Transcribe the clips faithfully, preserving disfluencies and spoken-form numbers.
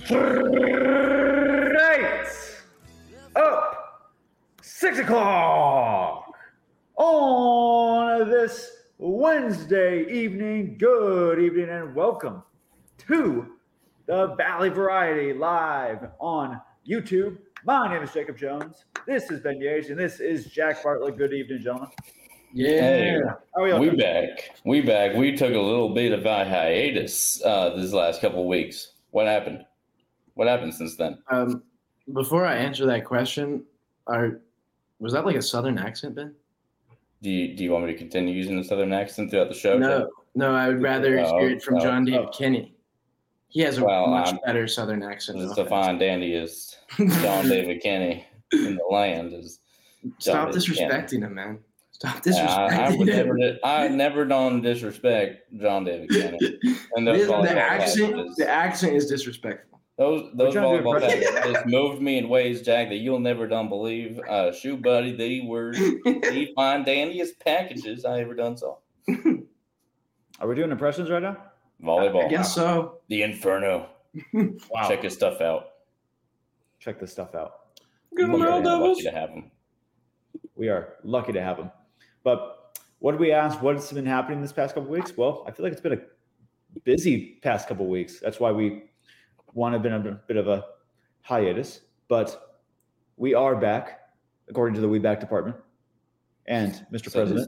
Straight up six o'clock on this Wednesday evening. Good evening and welcome to the Valley Variety live on YouTube. My name is Jacob Jones. This is Ben Yates and this is Jack Bartlett. Good evening, gentlemen. Yeah, hey, How are we, we back. We back. We took a little bit of a hiatus uh, this last couple of weeks. What happened? What happened since then? Um, before I answer that question, are was that like a Southern accent, Ben? Do you do you want me to continue using the Southern accent throughout the show? No, no. I would rather oh, hear it from oh, John David oh. Kinney. He has a well, much I'm, better Southern accent. The fine dandiest John David Kinney in the land is. John Stop David disrespecting Kinney. him, man. Stop disrespecting I, I would him. never. I never done disrespect John David Kinney. And this, the accent, packages, the accent is disrespectful. Those those volleyball packages moved me in ways, Jack, that you'll never done believe. Uh, shoe buddy, they were the fine dandiest packages I ever done saw. Are we doing impressions right now? Volleyball. I guess so. The Inferno. Wow. Check his stuff out. Check this stuff out. Good We're lucky lucky to have him. We are lucky to have him. But what did we ask? What's been happening this past couple of weeks? Well, I feel like it's been a busy past couple of weeks. That's why we want to have been a bit of a hiatus. But we are back, according to the We Back department and Mister So President.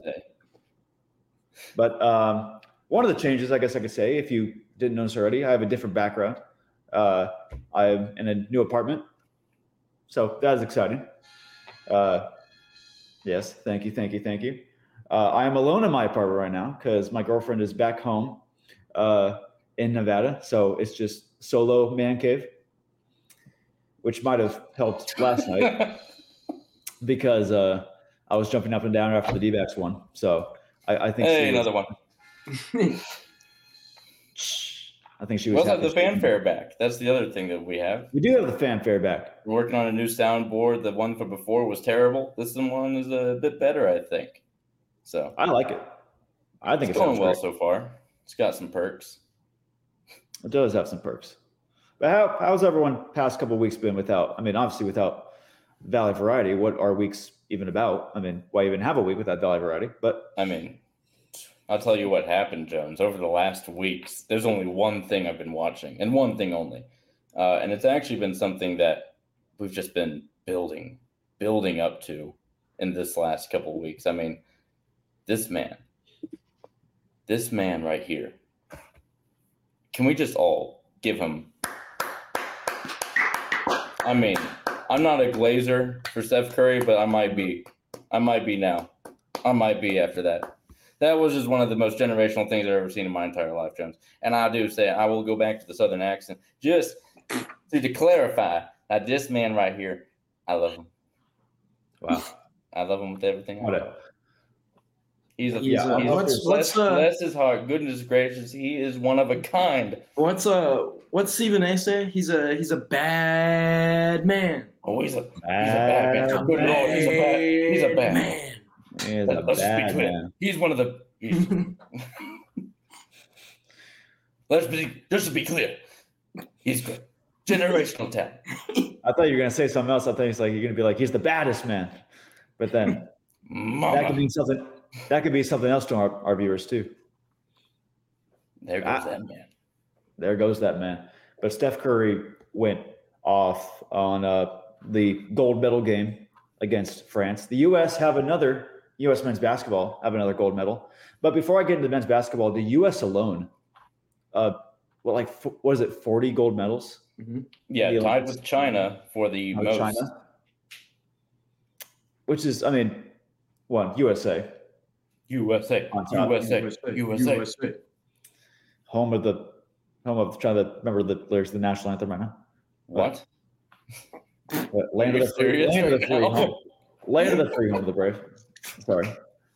But um, one of the changes, I guess I could say, if you didn't notice already, I have a different background. Uh, I'm in a new apartment. So that is exciting. Uh, yes, thank you, thank you, thank you. Uh, I am alone in my apartment right now because my girlfriend is back home uh, in Nevada. So it's just solo man cave, which might have helped last night because uh, I was jumping up and down after the D-backs won. So I, I think hey, she another was, one. I think she was. We'll have the fanfare back. That's the other thing that we have. We do have the fanfare back. We're working on a new soundboard. The one from before was terrible. This one is a bit better, I think. So I like it. I think it's, it's going well great. so far. It's got some perks. It does have some perks. But how how's everyone past couple of weeks been without? I mean, obviously without Valley Variety. What are weeks even about? I mean, why even have a week without Valley Variety? But I mean. I'll tell you what happened, Jones. Over the last weeks, there's only one thing I've been watching, and one thing only. Uh, and it's actually been something that we've just been building, building up to in this last couple of weeks. I mean, this man, this man right here, can we just all give him? I mean, I'm not a glazer for Steph Curry, but I might be. I might be now. I might be after that. That was just one of the most generational things I've ever seen in my entire life, Jones. And I do say I will go back to the Southern accent just to, to clarify that this man right here, I love him. Wow. I love him with everything. What a, he's a, he's a he's what's, bless, what's uh, bless his heart. Goodness gracious, he is one of a kind. What's uh what's Stephen A say? He's a he's a bad man. Oh, he's a bad, he's a bad man. Good Lord, he's a bad he's a bad man. He is a Let's bad just be clear. man. He's one of the. Let's be just to be clear. He's good. Generational talent. I thought you were gonna say something else. I thought it's like you're gonna be like he's the baddest man, but then Mama. that could mean something. That could be something else to our, our viewers too. There goes I, that man. There goes that man. But Steph Curry went off on uh, the gold medal game against France. The U S have another. U S men's basketball have another gold medal. But before I get into men's basketball, the U S alone, uh, what like what is it, forty gold medals? Mm-hmm. Yeah, tied with China for the oh, most. China, which is, I mean, one U S A, U S A, U S A, U S A, U S A, home of the home of trying to remember the there's the national anthem right now. What? What land of the free, land of the free, home, land of the free, home of the brave. Sorry.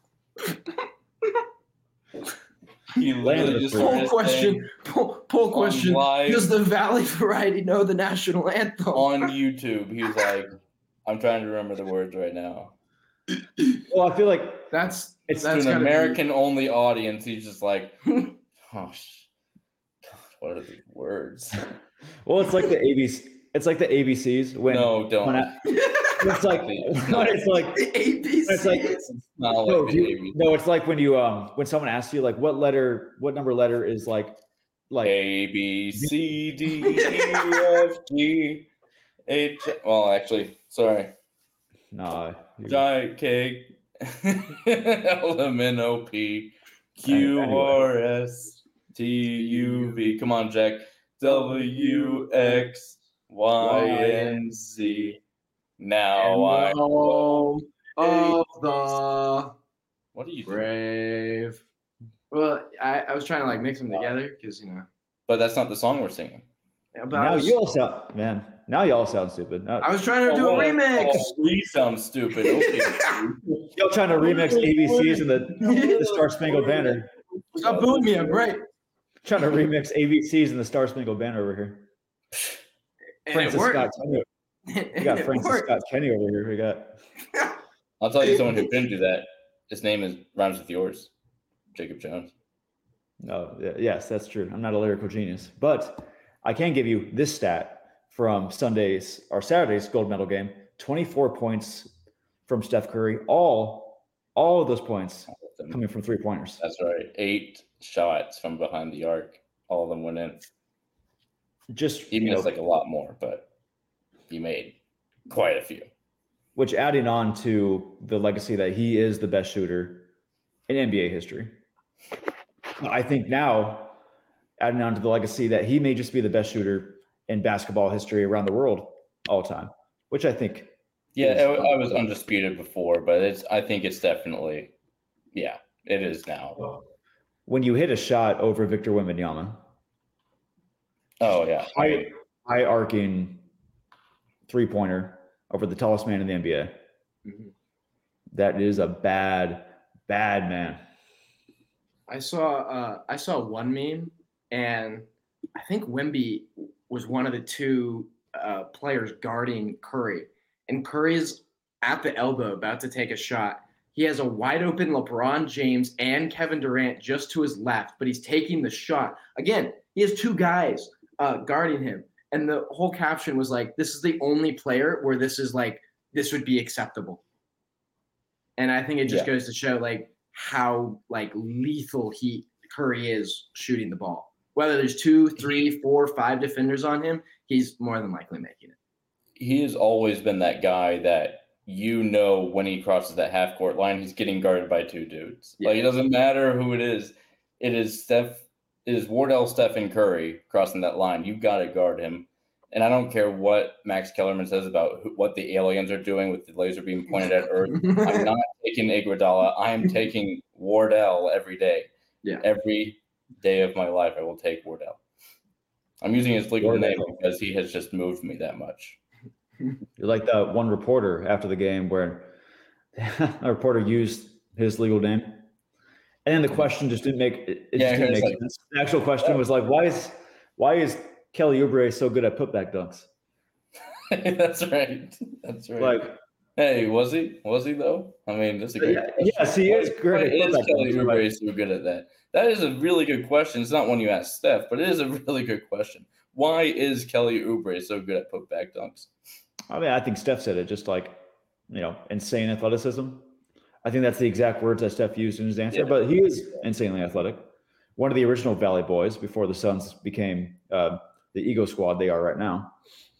You literally just poll question. Poll, poll question. Does the Valley Variety know the national anthem? On YouTube, he was like, "I'm trying to remember the words right now." Well, I feel like that's it's that's to an American-only audience. He's just like, "Oh, God, what are the words?" Well, it's like the A B C. It's like the A B Cs when no, don't. When I, it's like it's like the A B Cs. It's like it's no, like you, no, it's like when you um when someone asks you like what letter, what number letter is like like A B C D E F G H. Well, actually, sorry. No. Giant K L M N O P Q R S T U V. Come on, Jack. W X Y and Z. Now I know of the what are you brave. Doing? Well, I, I was trying to like mix them together because you know. But that's not the song we're singing. Yeah, now was, you all sound man. Now you all sound stupid. Now, I was trying to oh, do a remix. Oh, we sound stupid. Okay. You're trying to remix A B Cs and the, the Star Spangled Banner. Stop booing me. I'm right. Trying to remix A B Cs and the Star Spangled Banner over here. And Francis Scott Kenny. We got Francis worked. Scott Kenny over here. We got. I'll tell you someone who couldn't do that. His name is rhymes with yours, Jacob Jones. No, yes, that's true. I'm not a lyrical genius, but I can give you this stat from Sunday's or Saturday's gold medal game: twenty-four points from Steph Curry. All, all of those points coming from three pointers. That's right. Eight shots from behind the arc. All of them went in. Just he missed like a lot more, but he made quite a few. Which adding on to the legacy that he is the best shooter in N B A history. I think now, adding on to the legacy that he may just be the best shooter in basketball history around the world all time, which I think. Yeah, is, I was undisputed before, but it's. I think it's definitely, yeah, it is now. When you hit a shot over Victor Wembanyama. Oh yeah, high, high arcing three pointer over the tallest man in the N B A. Mm-hmm. That is a bad, bad man. I saw uh, I saw one meme, and I think Wemby was one of the two uh, players guarding Curry. And Curry's at the elbow about to take a shot. He has a wide open LeBron James and Kevin Durant just to his left, but he's taking the shot. Again, he has two guys uh, guarding him. And the whole caption was like, this is the only player where this is like, this would be acceptable. And I think it just yeah. goes to show like, how like lethal he Curry is shooting the ball. Whether there's two, three, four, five defenders on him, he's more than likely making it. He has always been that guy that you know when he crosses that half court line, he's getting guarded by two dudes. Yeah. Like it doesn't matter who it is. It is Steph. It is Wardell, Stephen Curry crossing that line. You've got to guard him. And I don't care what Max Kellerman says about who, what the aliens are doing with the laser beam pointed at Earth. I'm not taking Iguodala. I am taking Wardell every day. Yeah. Every day of my life, I will take Wardell. I'm using his legal Wardell. name because he has just moved me that much. You're like that one reporter after the game where a reporter used his legal name. And then the question just didn't make it, it yeah, just didn't make like, sense. The actual question was like, why is why is Kelly Oubre so good at putback dunks? That's right. That's right. Like, hey, was he? Was he though? I mean, that's a great. Yeah, yes, he is great. Why is Kelly Oubre right? so good at that? That is a really good question. It's not one you ask Steph, but it is a really good question. Why is Kelly Oubre so good at putback dunks? I mean, I think Steph said it just like, you know, insane athleticism. I think that's the exact words that Steph used in his answer. Yeah. But he is insanely athletic. One of the original Valley Boys before the Suns became. Uh, the Ego Squad they are right now.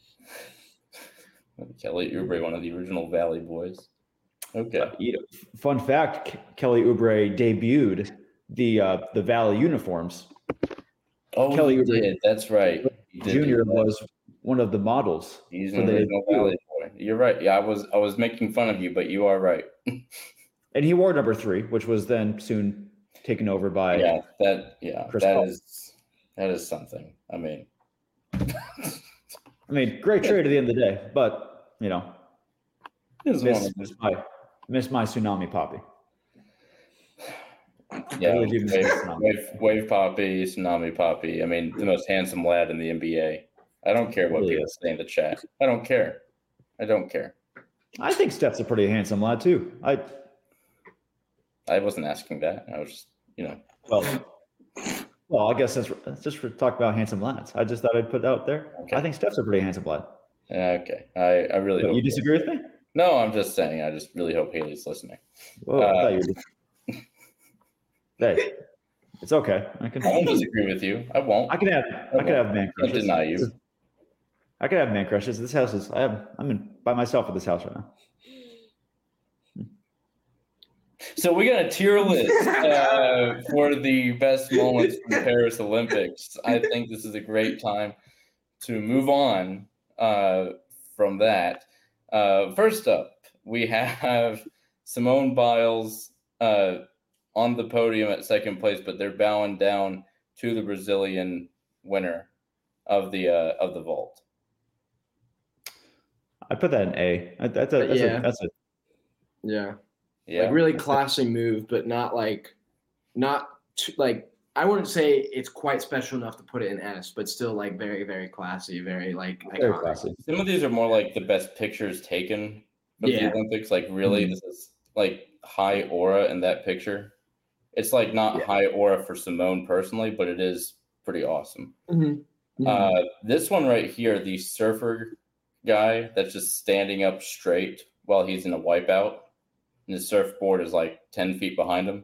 Kelly Oubre, one of the original Valley Boys. Okay. Uh, you know, fun fact: Kelly Oubre debuted the uh, the Valley uniforms. Oh, Kelly he Oubre, did. That's right. Junior was one of the models. He's an original Valley boy. You're right. Yeah, I was I was making fun of you, but you are right. And he wore number three, which was then soon taken over by. Yeah, that yeah, Chris that Paul. is that is something. I mean. I mean, great trade at the end of the day, but you know, miss, miss my miss my tsunami poppy. Yeah, wave, wave, wave poppy, tsunami poppy. I mean, the most handsome lad in the N B A. I don't care what people say in the chat. I don't care. I don't care. I think Steph's a pretty handsome lad too. I I wasn't asking that. I was just, you know. Well, Well, I guess that's just for talk about handsome lads. I just thought I'd put that out there. Okay. I think Steph's a pretty handsome lad. Okay, I, I really But hope you disagree with me? No, I'm just saying. I just really hope Haley's listening. Well, Uh, I thought you were. Hey, it's okay. I can. I won't disagree with you. I won't. I can have. I can have man I can't crushes. deny you. I can have man crushes. This house is. I have. I'm in by myself at this house right now. So we got a tier list uh, for the best moments from the Paris Olympics. I think this is a great time to move on uh, from that. Uh, first up, we have Simone Biles uh, on the podium at second place, but they're bowing down to the Brazilian winner of the uh, of the vault. I put that in A. That's a. That's Yeah. a. That's a. Yeah. Yeah, Like really classy move, but not like, not too, like I wouldn't say it's quite special enough to put it in S, but still like very very classy, very like Very iconic. classy. some of these are more like the best pictures taken of Yeah. the Olympics. Like really, Mhm. this is like high aura in that picture. It's like not Yeah. high aura for Simone personally, but it is pretty awesome. Mm-hmm. Uh, this one right here, the surfer guy that's just standing up straight while he's in a wipeout, and his surfboard is like ten feet behind him.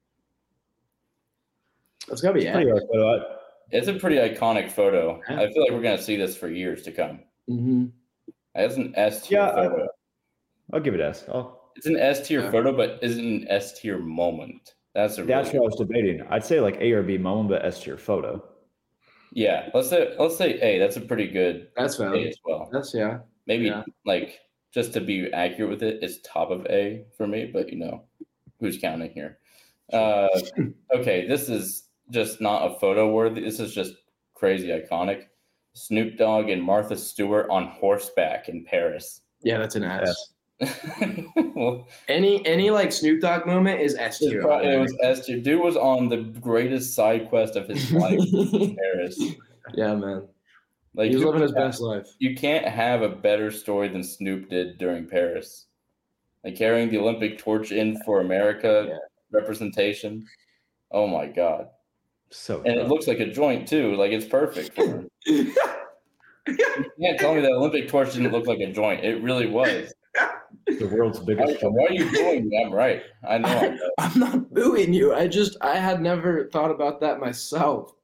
That's gotta be Pretty it. hard photo. I- It's a pretty iconic photo. Yeah. I feel like we're gonna see this for years to come. Mm-hmm. It's an S tier Yeah, I- photo. I'll give it S. I'll, It's an S tier Yeah. photo, but isn't an S tier moment. That's a that's really, what I was debating. I'd say like A or B moment, but S tier photo. yeah. Let's say let's say A. That's a pretty good That's A valid. as well. That's yeah. Maybe Yeah. like just to be accurate with it, it's top of A for me. But you know, who's counting here? Uh, okay, this is just not a photo worthy. This is just crazy iconic. Snoop Dogg and Martha Stewart on horseback in Paris. Yeah, that's an S. well, Any any like Snoop Dogg moment is S It tier. probably- it was S tier. Dude was on the greatest side quest of his life in Paris. Yeah, man. Like He was you living his can't- best life. You can't have a better story than Snoop did during Paris. Like carrying the Olympic torch in for America Yeah. representation. Oh my god! So And it tough. looks like a joint too. Like it's perfect for him. You can't tell me that Olympic torch didn't look like a joint. It really was. the world's Why, biggest. joint. why are you doing me? I'm right. I know. I'm right. I'm not booing you. I just I had never thought about that myself.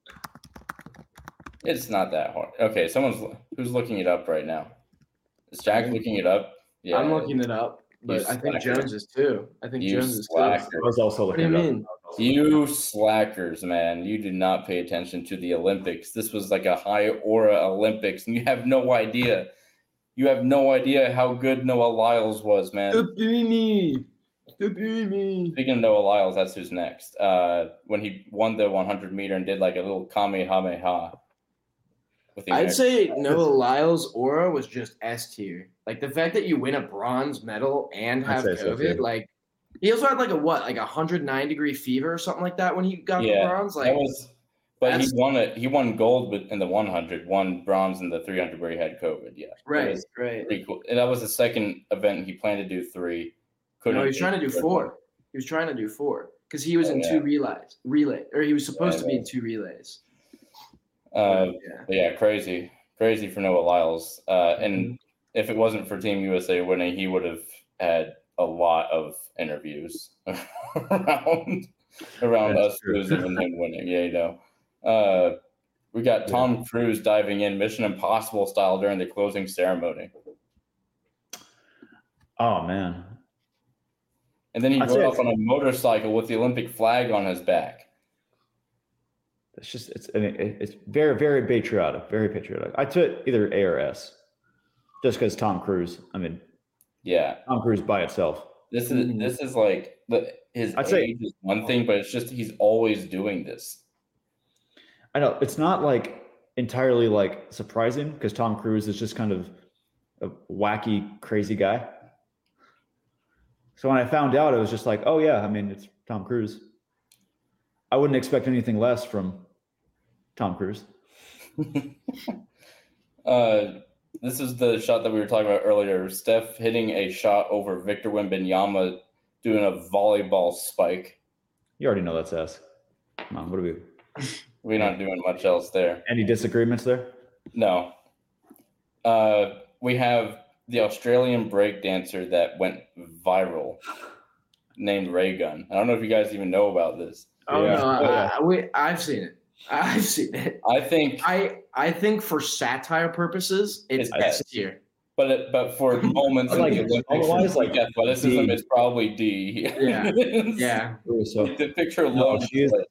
It's not that hard. Okay, someone's who's looking it up right now. Is Jack looking it up? Yeah, I'm looking it up, but You I think slacker. Jones is too. I think You Jones is too. slacker. I was also What do you looking it up. mean? You slackers, man. You do not pay attention to the Olympics. This was like a high aura Olympics, and you have no idea. You have no idea how good Noah Lyles was, man. The beanie. The beanie. Speaking of Noah Lyles, that's who's next. Uh, when he won the one hundred meter and did like a little kamehameha. With the I'd American- say Noah Lyles' aura was just S tier. Like the fact that you win a bronze medal and I'd have say so, COVID, too. like he also had like a what, like a hundred nine degree fever or something like that when he got Yeah, the bronze. Like that was, but he that's- won it. He won gold with- in the one hundred, won bronze in the three hundred where he had COVID. Yeah, It right, was right. pretty cool. And that was the second event he planned to do three. No, he was trying to do third four. He was trying to do four because he was Oh, in yeah. two relays, relay, or he was supposed Yeah, to be yeah. in two relays. one. Uh, yeah, but yeah, crazy, crazy for Noah Lyles. Uh, and Mm-hmm. if it wasn't for Team U S A winning, he would have had a lot of interviews around around That's us true. losing and him winning. Yeah, you know. Uh, we got Tom Cruise diving in Mission Impossible style during the closing ceremony. Oh man, And then he I'd rode say off on a motorcycle with the Olympic flag on his back. it's just it's I mean, it- it's very very patriotic, very patriotic. I took either A or S, just because Tom Cruise. I mean, Yeah. Tom Cruise by itself. This is Mhm. this is like the his I'd age say- is one thing, but it's just he's always doing this. I know it's not like entirely like surprising because Tom Cruise is just kind of a wacky, crazy guy. So when I found out, it was just like, oh yeah, I mean it's Tom Cruise. I wouldn't expect anything less from Tom Cruise. uh, this is the shot that we were talking about earlier. Steph hitting a shot over Victor Wembanyama doing a volleyball spike. You already know that's S. Come on, what do we? We're not doing much else there. Any disagreements there? No. Uh, we have the Australian breakdancer that went viral named Raygun. I don't know if you guys even know about this. Oh Yeah. no, Oh, yeah. I, I, we, I've seen it. I've seen it. I think, I I think for satire purposes, it's It's S S. tier. but it, but for moments Like, in the Olympics, otherwise, like like, athleticism, D. it's probably D. Yeah. Yeah. Ooh, so The picture No, alone. she is-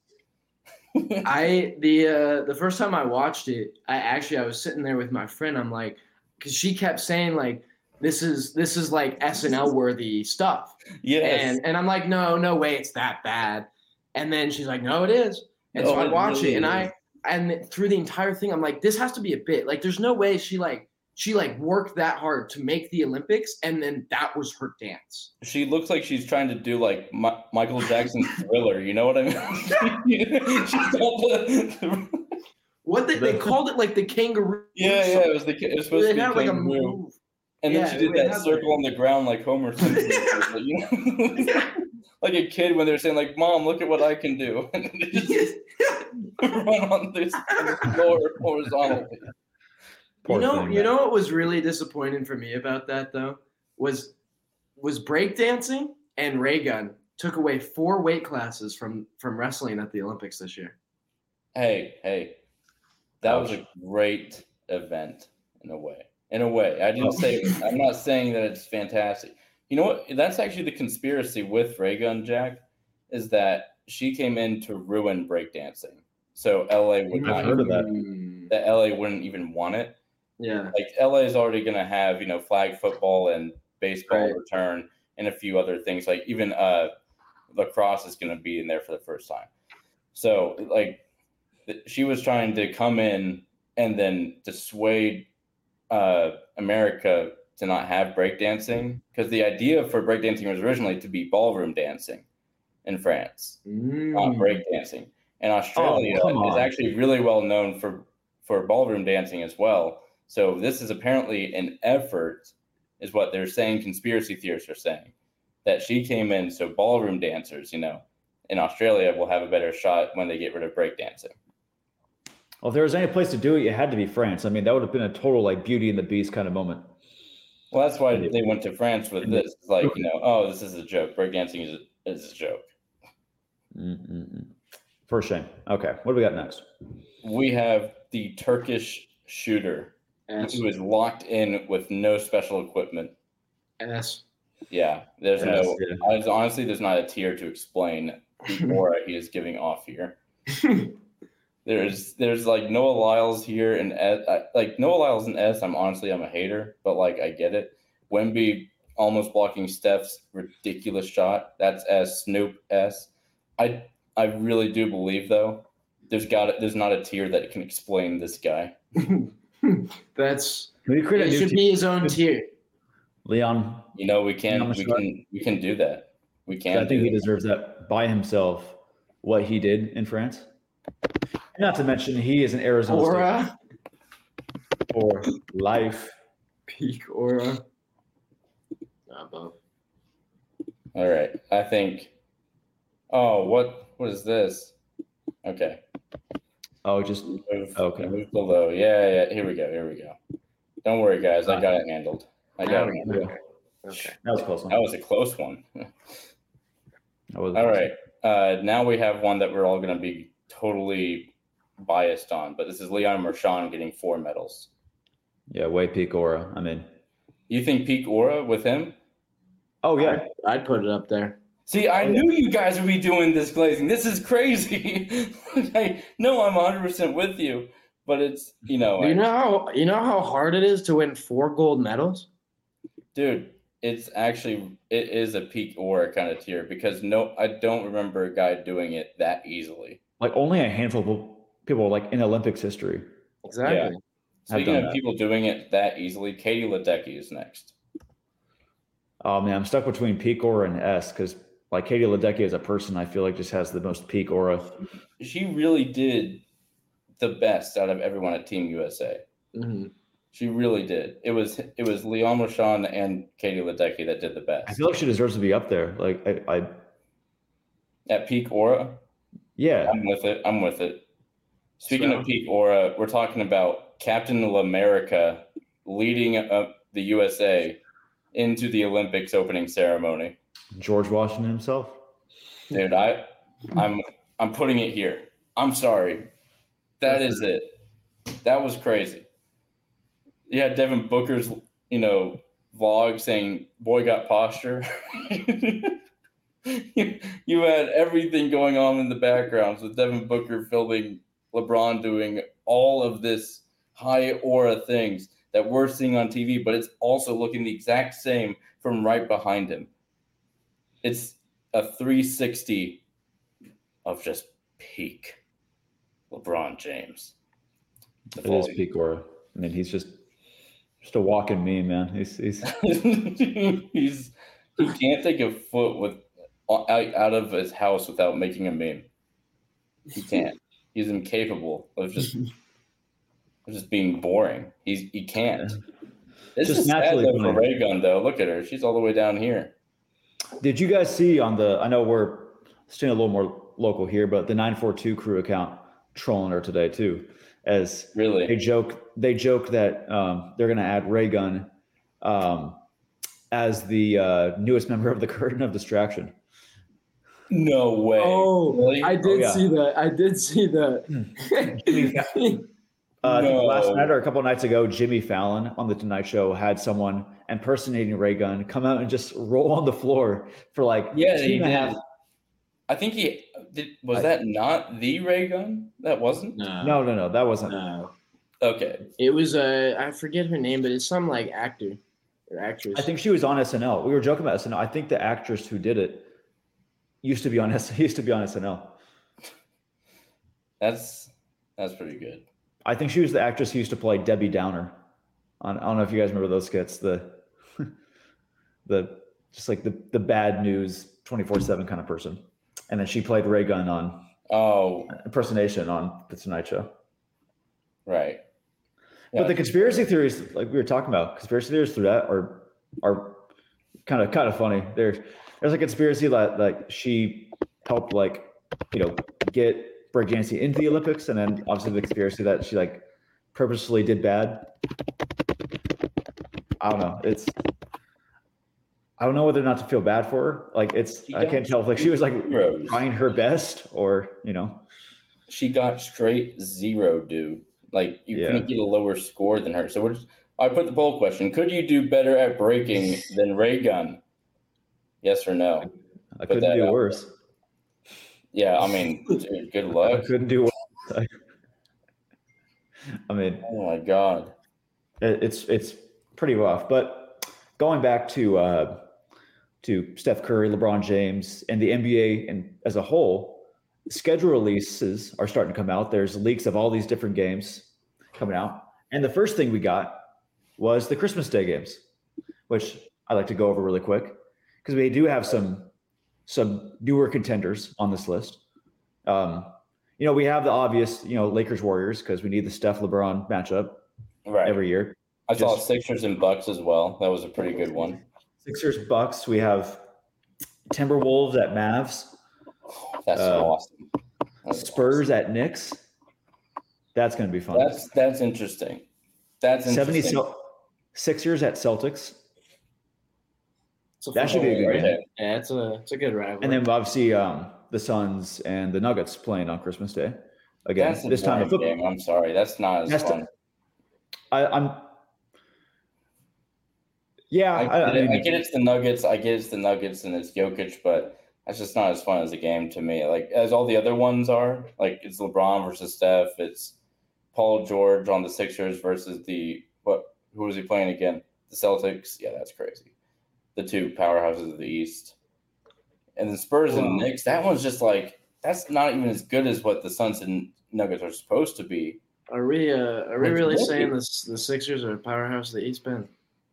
I the uh the first time I watched it, I actually I was sitting there with my friend. I'm like, because she kept saying like, this is this is like S N L worthy stuff, Yes. and and I'm like, no, no way, it's that bad. And then she's like, no, it is. And so No, I it watch really it, and is. I and through the entire thing, I'm like, this has to be a bit. Like, there's no way she like she like worked that hard to make the Olympics, and then that was her dance. She looks like she's trying to do like Mi- Michael Jackson's Thriller. You know what I mean? She's got the, the- What they, they called it like the kangaroo. yeah, yeah. It was the it was supposed They to be had like a kangaroo. move. And then Yeah, she did they that had, circle on the ground like Homer Simpson. Like, you know? Like a kid when they're saying like, "Mom, look at what I can do," and they just run on this on the floor horizontally. Poor you know, thing, you man. know what was really disappointing for me about that though was was breakdancing and ray gun took away four weight classes from from wrestling at the Olympics this year. Hey, hey, that was a great event in a way. In a way, I didn't say. I'm not saying that it's fantastic. You know what? That's actually the conspiracy with Raygun Jack, is that she came in to ruin breakdancing. So L A would I've not. heard of that. Mm, That L A wouldn't even want it. yeah. Like L A is already going to have, you know, flag football and baseball Right. return and a few other things. Like even uh, lacrosse is going to be in there for the first time. So like th- she was trying to come in and then dissuade uh, America to not have breakdancing, because the idea for breakdancing was originally to be ballroom dancing in France, not Mm. breakdancing. And Australia Oh, come is on. actually really well known for for ballroom dancing as well. So this is apparently an effort, is what they're saying. Conspiracy theorists are saying that she came in so ballroom dancers, you know, in Australia will have a better shot when they get rid of breakdancing. Well, if there was any place to do it, it had to be France. I mean, that would have been a total like Beauty and the Beast kind of moment. Well, that's why they went to France with this. It's like, you know, oh, this is a joke. Breakdancing is a, is a joke. Mm-mm-mm. For shame. Okay, what do we got next? We have the Turkish shooter S. who is locked in with no special equipment. S. Yeah, there's Yes, no. yeah. I- honestly, there's not a tier to explain the aura he is giving off here. There's there's like Noah Lyles here and S, I- like Noah Lyles and S. I'm honestly I'm a hater, but like I get it. Wemby almost blocking Steph's ridiculous shot. That's S. Snoop S. I I really do believe though. There's got there's not a tier that can explain this guy. That's Can we create a it new should team? be his own tier. Leon? You know we can Yeah, we can we can do that. We can. I think do he that. deserves that by himself. What he did in France. Not to mention, he is an Arizona State Aura. for life. Peak aura. Not both. All right. I think. Oh, what what is this? Okay. Oh, just Move, Okay. Move below. Yeah, yeah. Here we go. Here we go. Don't worry, guys. I got it handled. I got it. Handled. Okay. Okay. that was a close one. That was a close one. That was a All close right. Uh, now we have one that we're all going to be totally biased on, but this is Leon Marchand getting four medals. one. Yeah, way peak aura. I mean, You think peak aura with him? oh yeah, I'd, I'd put it up there. See, I knew you guys would be doing this glazing. This is crazy. I know I'm one hundred percent with you, but it's, you know, You I- know how you know how hard it is to win four gold medals? dude, it's actually, it is a peak aura kind of tier because no, I don't remember a guy doing it that easily. like only a handful of people like in Olympics history. Exactly. I've Speaking done of that. people doing it that easily, Katie Ledecky is next. Oh man, I'm stuck between peak aura and S because like Katie Ledecky as a person, I feel like just has the most peak aura. She really did the best out of everyone at Team U S A. hmm She really did. It was it was Leon Marchand and Katie Ledecky that did the I best. feel like she deserves to be up there. Like I, I At peak aura, yeah, I'm with it. I'm with it. Speaking So- of peak aura, we're talking about Captain America leading up the U S A into the Olympics opening ceremony. George Washington himself. Dude, I, I'm, I'm putting it here. I'm sorry. That is it. That was crazy. You had Devin Booker's, you know, vlog saying, "Boy got posture." you, you had everything going on in the backgrounds with Devin Booker filming LeBron doing all of this high aura things that we're seeing on T V, but it's also looking the exact same from right behind him. It's a three sixty of just peak LeBron James. The It is volume. peak aura. I mean, he's just just a walking meme, man. He's he's he's he can't take a foot with out, out of his house without making a meme. He can't. He's incapable of just of just being boring. He's he can't. It's Just just sad naturally though for funny. Ray Gun though. Look at her. She's all the way down here. Did you guys see on the? I know we're staying a little more local here, but the nine four two crew account trolling her today too, as they Really? joke. They joke that um, they're going to add Ray Gun um, as the uh, newest member of the Curtain of Distraction. No way. Oh, Really? I did Oh, yeah. see that. I did see that. Jimmy Fa- uh, I think No. last night or a couple of nights ago, Jimmy Fallon on the Tonight Show had someone impersonating Ray Gun come out and just roll on the floor for like Yeah, two he and a did. half. I think he did. Was I- that not the Ray Gun? That wasn't. No, No, no, no, that wasn't. no. Okay. It was uh, I forget her name, but it's some like actor or actress. I think she was on S N L. We were joking about S N L. I think the actress who did it used to be on S. Used to be on S N L. That's that's pretty good. I think she was the actress who used to play Debbie Downer. On, I don't know if you guys remember those skits. The the just like the the bad news twenty-four seven kind of person. And then she played Ray Gun on Oh, impersonation on the Tonight Show. right. But the conspiracy theories, like we were talking about, conspiracy theories through that are are kind of kind of funny. There's there's a conspiracy that like she helped like you know get breakdancing into the Olympics, and then obviously the conspiracy that she like purposely did bad. I don't know. It's I don't know whether or not to feel bad for her. Like it's She I can't got tell if like she was like zeros. trying her best or you know. She got straight zero, dude. Like you Yeah. couldn't get a lower score than her. So we're just, I put the poll question: could you do better at breaking than Ray Gun? Uh, Yes or no? I Put couldn't that do out worse. Yeah, I mean, dude, good I luck. couldn't do worse. I mean, Oh my god. it- it's it's pretty rough. But going back to uh, to Steph Curry, LeBron James, and the N B A and as a whole, schedule releases are starting to come out. There's leaks of all these different games coming out, and the first thing we got was the Christmas Day games, which I like to go over really quick because we do have some some newer contenders on this list. Um, you know, we have the obvious, you know, Lakers Warriors because we need the Steph LeBron matchup Right. every year. I saw just- Sixers and Bucks as well. That was a pretty good one. Sixers, Bucks. We have Timberwolves at Mavs, That's Uh, awesome. That's Spurs at Knicks. That's going to be fun. That's that's interesting. That's seventy interesting. Cel- Sixers at Celtics, It's a that fun should be a one. good Right game. there. Yeah, it's a it's a good rivalry. and then obviously um, the Suns and the Nuggets playing on Christmas Day again. That's a this time of boring football. game. I'm sorry. That's not as That's fun. the- I, I'm. Yeah, I, I, I get it. mean, I get it's the Nuggets. I get it's the Nuggets and it's Jokic, but that's just not as fun as a game to me. Like as all the other ones are. Like it's LeBron versus Steph. It's Paul George on the Sixers versus the what? Who was he playing again? The Celtics. Yeah, that's crazy. The two powerhouses of the East, and the Spurs and Wow. Knicks. That one's just like that's not even as good as what the Suns and Nuggets are supposed to be. Are we uh, are we It's really rookie. saying this the Sixers are a powerhouse of the East Bend?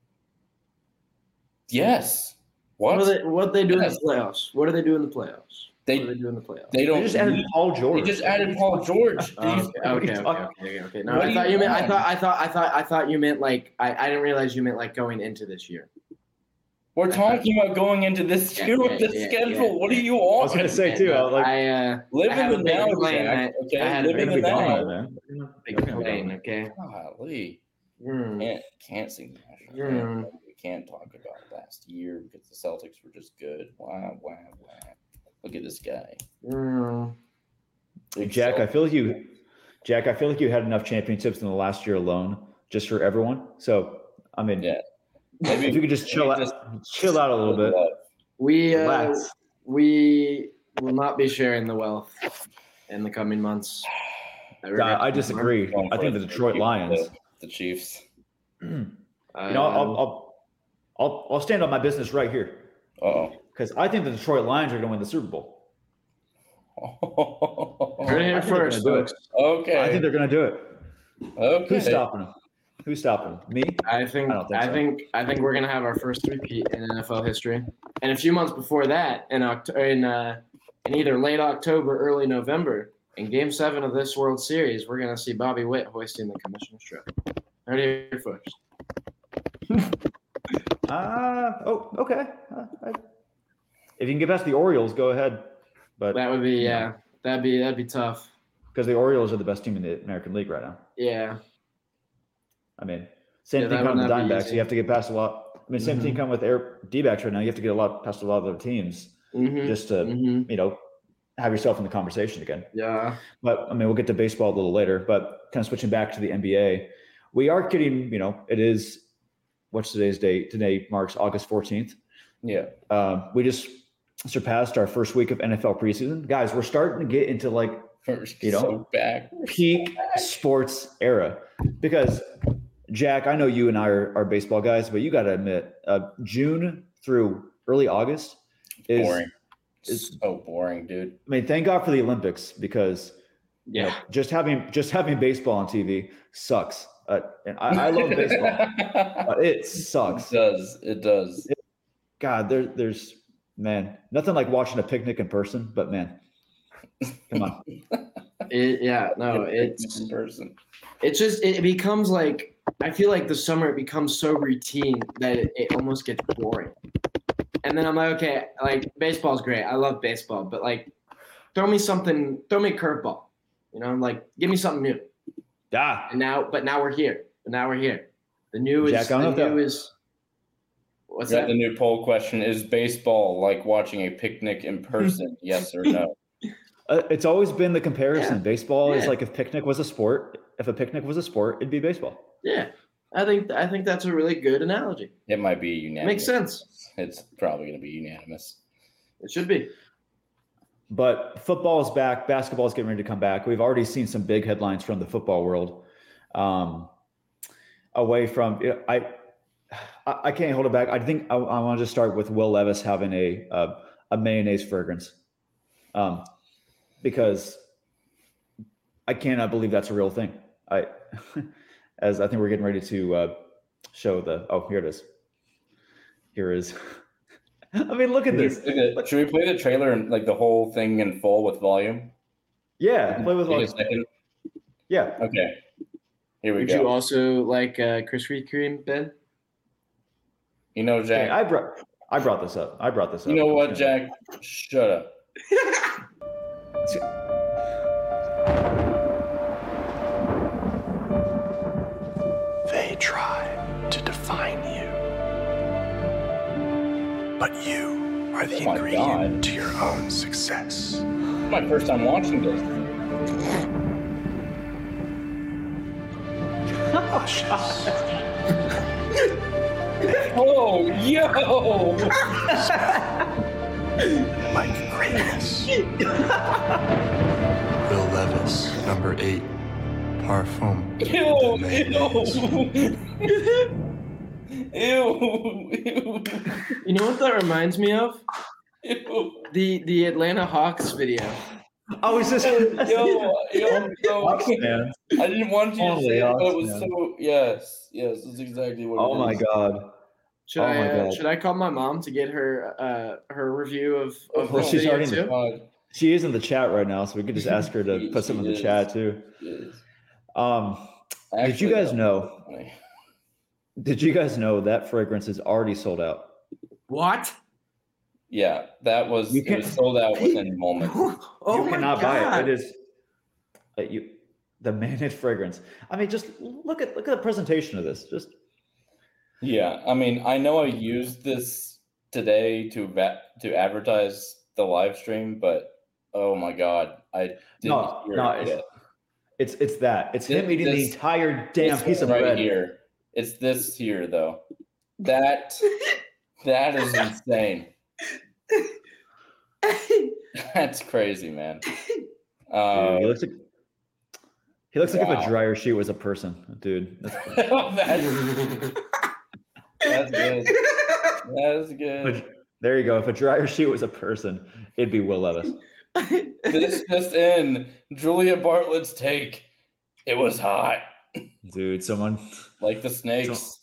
Yes. What, What? are they what they do Yes. in the playoffs? What do they do in the playoffs? They- what do they do in the playoffs? They they don't. just added need- Paul George. They just added Paul George. Did Oh, you- okay, okay, what are you okay, talking- okay, okay, okay. No, What I do thought you you meant. I want? thought. I thought. I thought. I thought you meant like. I, I didn't realize you meant like going into this year. We're talking about going into this Yeah, year with yeah, the yeah, schedule. yeah, what yeah. are you I on? was gonna say too. I was like, I uh, Live I in have the a big now, complaint. Jack. I- Okay, I had a live we're in gonna the be now. dominant, man. We're gonna- big we're gonna be complaint. dominant. Okay. Golly. Mm. Can't can't sing the national Mm. anthem. We can't talk about last year because the Celtics were just good. Wow, wow, wow. Look at this guy. Mm. Big Jack, I Celtics. feel like you, Jack, I feel like you had enough championships in the last year alone, just for everyone. So, I mean, Yeah. Maybe if you could just chill maybe out, chill out a little bit. We uh, Relax. we will not be sharing the wealth in the coming months. I, regret I, I to disagree. Going I for think it. the Detroit Lions. The, the Chiefs. inform. You know, I'll, I'll, I'll, I'll stand on my business right here Uh because I think the Detroit Lions are going to win the Super Bowl. oh. Heard it I here think they're first, gonna do it. folks. Okay. I think they're going to do it. okay. Who's stopping them? Who's stopping them? Me? I think I don't think I so. think I think we're gonna have our first three-peat in N F L history. And a few months before that, in October, in uh, in either late October, early November, in Game Seven of this World Series, we're gonna see Bobby Witt hoisting the commissioner's trophy. Heard it here first. Uh, oh, okay. Uh, I, if you can get past the Orioles, go ahead. But That would be No. yeah, that'd be that'd be tough. because the Orioles are the best team in the American League right now. Yeah, I mean, same Yeah, thing that coming with would the not be Diamondbacks. easy. You have to get past a lot. I mean, same thing Mhm. coming with Air D-backs right now. You have to get a lot past a lot of other teams mm-hmm. just to Mm-hmm. you know have yourself in the conversation again. Yeah, But I mean, we'll get to baseball a little later. But kind of switching back to the N B A, we are getting, you know, it is what's today's date? Today marks August fourteenth. Yeah. Um, we just surpassed our first week of N F L preseason. Guys, we're starting to get into like You know? so back. peak sports era because Jack, I know you and I are, are baseball guys, but you got to admit, uh, June through early August is. Boring. is- so boring, dude. I mean, thank God for the Olympics because you know, yeah. just having just having baseball on T V sucks. Uh, and I, I love baseball, but it sucks. It does. It does. God, there, there's man, nothing like watching a picnic in person. But man, come on. It, yeah, no, it's in person. it's just it becomes like I feel like the summer it becomes so routine that it, it almost gets boring. And then I'm like, okay, like baseball's great. I love baseball, but like throw me something, throw me a curveball. You know, like give me something new. Ah, And now but now we're here. But now we're here. The new is Jack, I don't the know if new that- is what's Got that? the new poll question: is baseball like watching a picnic in person? Yes or no? uh, it's always been the comparison. Yeah. Baseball is Yeah. like if picnic was a sport. If a picnic was a sport, it'd be baseball. Yeah. I think I think that's a really good analogy. It might be unanimous. Makes sense. It's probably going to be unanimous. It should be. But football is back. Basketball is getting ready to come back. We've already seen some big headlines from the football world. Um, away from you know, I, I, I can't hold it back. I think I, I want to just start with Will Levis having a a, a mayonnaise fragrance, um, because I cannot believe that's a real thing. I, as I think we're getting ready to uh, show the. Oh, here it is. Here is. I mean, look at this. Should we play the trailer and like the whole thing in full with volume? Yeah, play with Take a like, second. yeah. Okay. Here we Would go. you also like uh, Krispy Kreme, Ben? You know, Hey, Jack. I brought I brought this up. I brought this up. You know what, Jack? Shut up. They try to define you. But you are the Oh my ingredient God. to your own success. It's my first time watching this. Luscious. Oh, yo! Like greatness. Will Levis, number eight. Parfum. Ew! de Ew! mayonnaise. Ew! Ew! You know what that reminds me of? Ew! The the Atlanta Hawks video. I was just Yo, yo, yo. Hawks fan. I didn't want you to Holy say it, but Hawks, it was man. so. Yes, yes, that's exactly what. Oh it my is. god. Should Oh I my uh, God. should I call my mom to get her uh her review of, of Well, this she's video already in the- too? God, She is in the chat right now, so we could just ask her to She- put some in she the is. chat too. yes. Um, I Did you actually guys don't know- funny. did you guys know that fragrance is already sold out? What? Yeah, that was You it can't- was sold out within moments. Oh you my cannot God. buy it. It is uh, you the managed fragrance. I mean, just look at look at the presentation of this. Just Yeah, I mean, I know I used this today to va- to advertise the live stream, but oh my god, I didn't no, hear no, it it's, yet. it's it's that. It's This- him eating the this- entire damn This piece of one right bread. here. It's this here though. That that is insane. That's crazy, man. Dude, Uh, he looks like he looks like if wow. a dryer sheet was a person, dude. That's, that's, that's good. That is good. there you go. If a dryer sheet was a person, it'd be Will Levis. This just in. Julia Bartlett's take. It was hot. Dude, someone Like the snakes.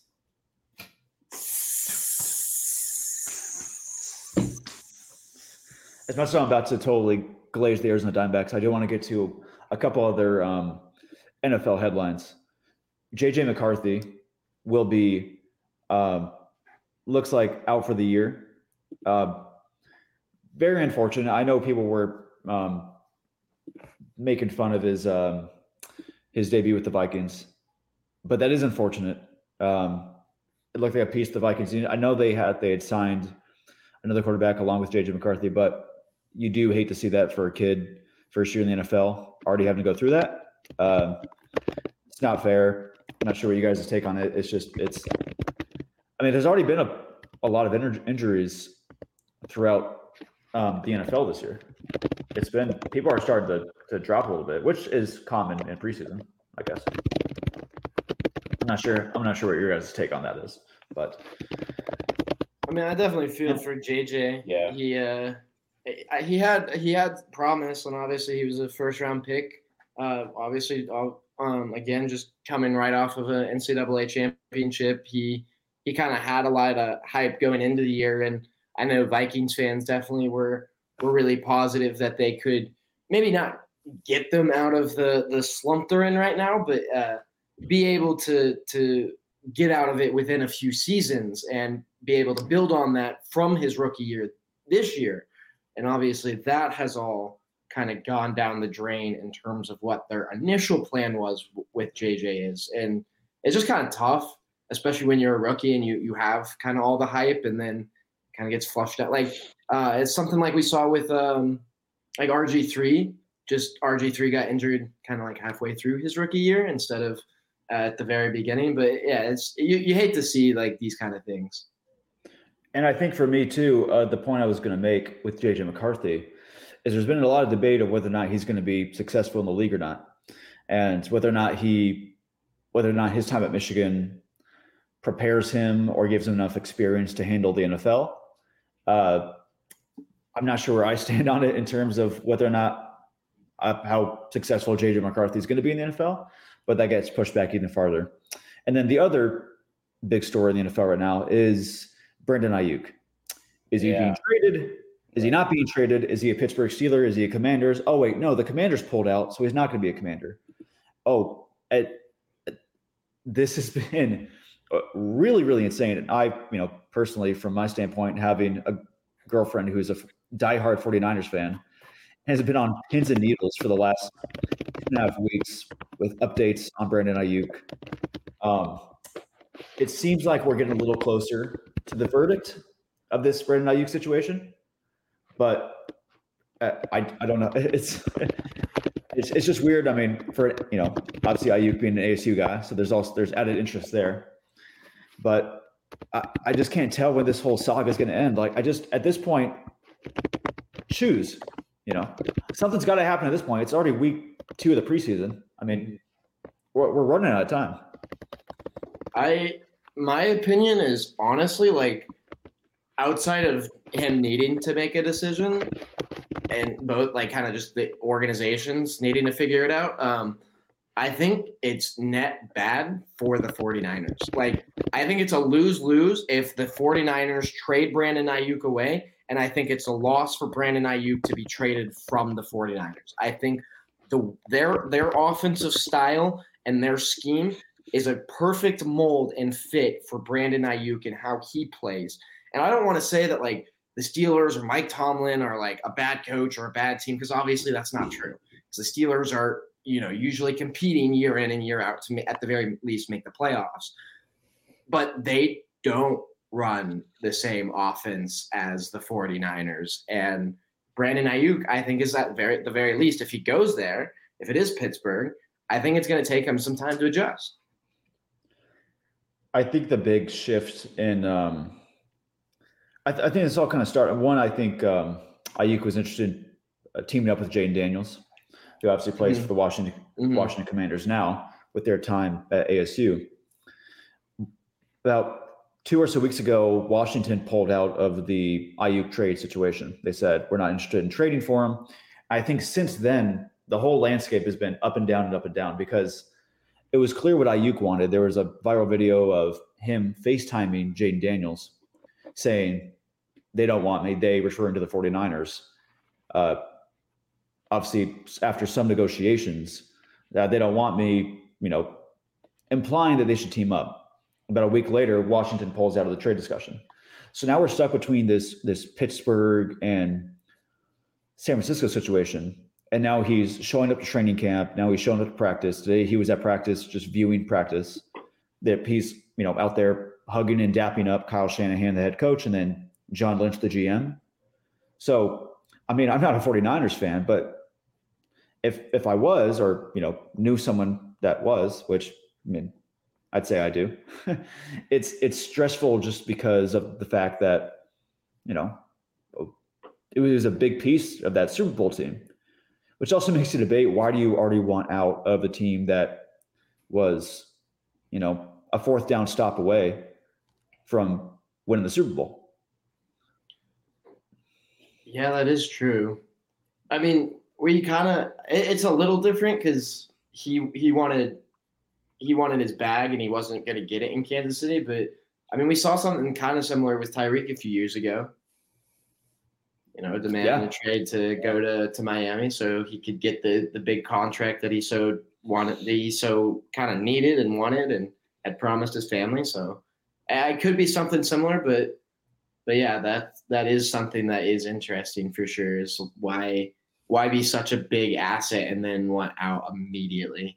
as much as I'm about to totally glaze the Arizona Diamondbacks, I do want to get to a couple other um, N F L headlines. J J McCarthy will be um, looks like out for the year. Uh, very unfortunate. I know people were um, making fun of his um, his debut with the Vikings, but that is unfortunate. Um, it looked like a piece of the Vikings. I know they had they had signed another quarterback along with J J McCarthy, but you do hate to see that for a kid first year in the N F L already having to go through that. Um, it's not fair. I'm not sure what you guys' take on it. It's just it's. I mean, there's already been a, a lot of in- injuries throughout um, the N F L this year. It's been people are starting to, to drop a little bit, which is common in preseason, I guess. I'm not sure. I'm not sure what your guys' take on that is, but I mean, I definitely feel for J J. Yeah. He uh, he had he had promise, and obviously he was a first round pick. Uh, obviously, um, again, just coming right off of an N C double A championship, he he kind of had a lot of hype going into the year, and I know Vikings fans definitely were were really positive that they could maybe not get them out of the the slump they're in right now, but uh, be able to to get out of it within a few seasons and be able to build on that from his rookie year this year. And obviously that has all kind of gone down the drain in terms of what their initial plan was with J J is. And it's just kind of tough, especially when you're a rookie and you you have kind of all the hype and then kind of gets flushed out. Like uh, it's something like we saw with um, like R G three. Just R G three got injured kind of like halfway through his rookie year instead of uh, at the very beginning. But yeah, it's you, you hate to see like these kind of things. and I think for me too, uh, the point I was going to make with J J McCarthy is there's been a lot of debate of whether or not he's going to be successful in the league or not, and whether or not he, whether or not his time at Michigan prepares him or gives him enough experience to handle the N F L. Uh, I'm not sure where I stand on it in terms of whether or not uh, how successful J J McCarthy is going to be in the N F L, but that gets pushed back even farther. And then the other big story in the N F L right now is Brandon Ayuk. Is he Yeah. being traded? Is he not being traded? Is he a Pittsburgh Steeler? Is he a Commanders? Oh, wait, no, the Commanders pulled out, so he's not going to be a Commander. Oh, it, it, this has been really, really insane. And I, you know, personally, from my standpoint, having a girlfriend who's a diehard 49ers fan, has been on pins and needles for the last two and a half weeks with updates on Brandon Ayuk. Um, it seems like we're getting a little closer to the verdict of this Brandon Ayuk situation, but I, I, I don't know. It's, it's it's just weird. I mean, for you know, obviously Ayuk being an A S U guy, so there's also there's added interest there. But I, I just can't tell when this whole saga is going to end. Like, I just at this point, choose. You know, something's got to happen at this point. It's already week two of the preseason. I mean, we're, we're running out of time. I my opinion is honestly like outside of him needing to make a decision and both like kind of just the organizations needing to figure it out. Um, I think it's net bad for the 49ers. Like, I think it's a lose-lose if the 49ers trade Brandon Ayuk away, and I think it's a loss for Brandon Ayuk to be traded from the 49ers. I think the their their offensive style and their scheme is a perfect mold and fit for Brandon Ayuk and how he plays. And I don't want to say that like the Steelers or Mike Tomlin are like a bad coach or a bad team, because obviously that's not true. Because the Steelers are, you know, usually competing year in and year out to, at the very least, make the playoffs. But they don't run the same offense as the 49ers. And Brandon Ayuk, I think, is at very, the very least, if he goes there, if it is Pittsburgh, I think it's going to take him some time to adjust. I think the big shift in um, – I, th- I think it's all kind of started. One, I think um, Ayuk was interested in uh, teaming up with Jaden Daniels, who obviously plays mm-hmm. for the Washington mm-hmm. Washington Commanders now with their time at A S U. About two or so weeks ago, Washington pulled out of the Ayuk trade situation. They said, we're not interested in trading for him. I think since then, the whole landscape has been up and down and up and down, because it was clear what Ayuk wanted. There was a viral video of him FaceTiming Jaden Daniels saying, they don't want me. They, referring to the 49ers. Uh, obviously, after some negotiations, that uh, they don't want me, you know, implying that they should team up. About a week later, Washington pulls out of the trade discussion. So now we're stuck between this, this Pittsburgh and San Francisco situation. And now he's showing up to training camp. Now he's showing up to practice. Today he was at practice, just viewing practice. That he's, you know, out there hugging and dapping up Kyle Shanahan, the head coach, and then John Lynch, the G M. So, I mean, I'm not a 49ers fan, but if if I was, or, you know, knew someone that was, which, I mean, I'd say I do. it's it's stressful just because of the fact that, you know, it was a big piece of that Super Bowl team, which also makes you debate, why do you already want out of a team that was, you know, a fourth down stop away from winning the Super Bowl? Yeah, that is true. I mean, we kind of it, it's a little different because he he wanted he wanted his bag and he wasn't going to get it in Kansas City. But I mean, we saw something kind of similar with Tyreek a few years ago. You know, demanding yeah. a trade to go to, to Miami so he could get the, the big contract that he so wanted, that he so kind of needed and wanted and had promised his family. So it could be something similar, but but yeah, that that is something that is interesting for sure. Is why why be such a big asset and then want out immediately?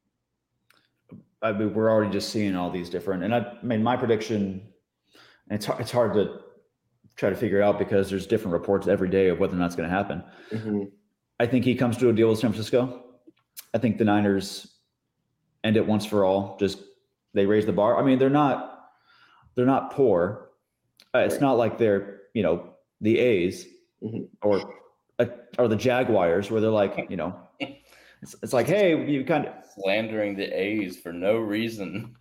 I mean, we're already just seeing all these different, and I, I mean, my prediction, and it's it's hard to try to figure out because there's different reports every day of whether or not it's going to happen. Mm-hmm. I think he comes to a deal with San Francisco. I think the Niners end it once for all. Just they raise the bar. I mean, they're not they're not poor. Uh, it's not like they're, you know, the A's mm-hmm. or uh, or the Jaguars where they're like, you know, it's, it's like, hey, you kind of slandering the A's for no reason.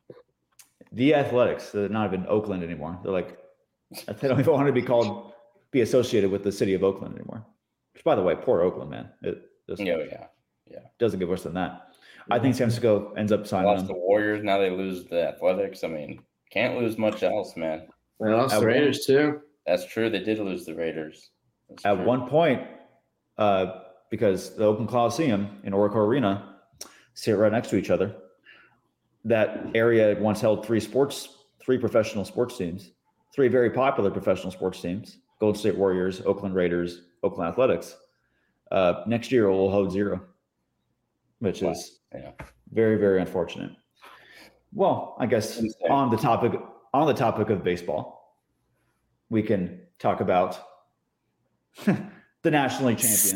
The Athletics, they're not even Oakland anymore. They're like, they don't even want to be called, be associated with the city of Oakland anymore. Which, by the way, poor Oakland, man. It just oh, yeah, yeah, doesn't get worse than that. Mm-hmm. I think San Francisco ends up signing lost them. The Warriors, now they lose the Athletics. I mean, can't lose much else, man. They lost At the Raiders one, too. That's true. They did lose the Raiders. That's At true. one point, uh, because the Oakland Coliseum and Oracle Arena sit right next to each other, that area once held three sports, three professional sports teams. Three very popular professional sports teams: Golden State Warriors, Oakland Raiders, Oakland Athletics. Uh, next year, we'll hold zero, which wow. is yeah. very, very unfortunate. Well, I guess on the topic on the topic of baseball, we can talk about the nationally champion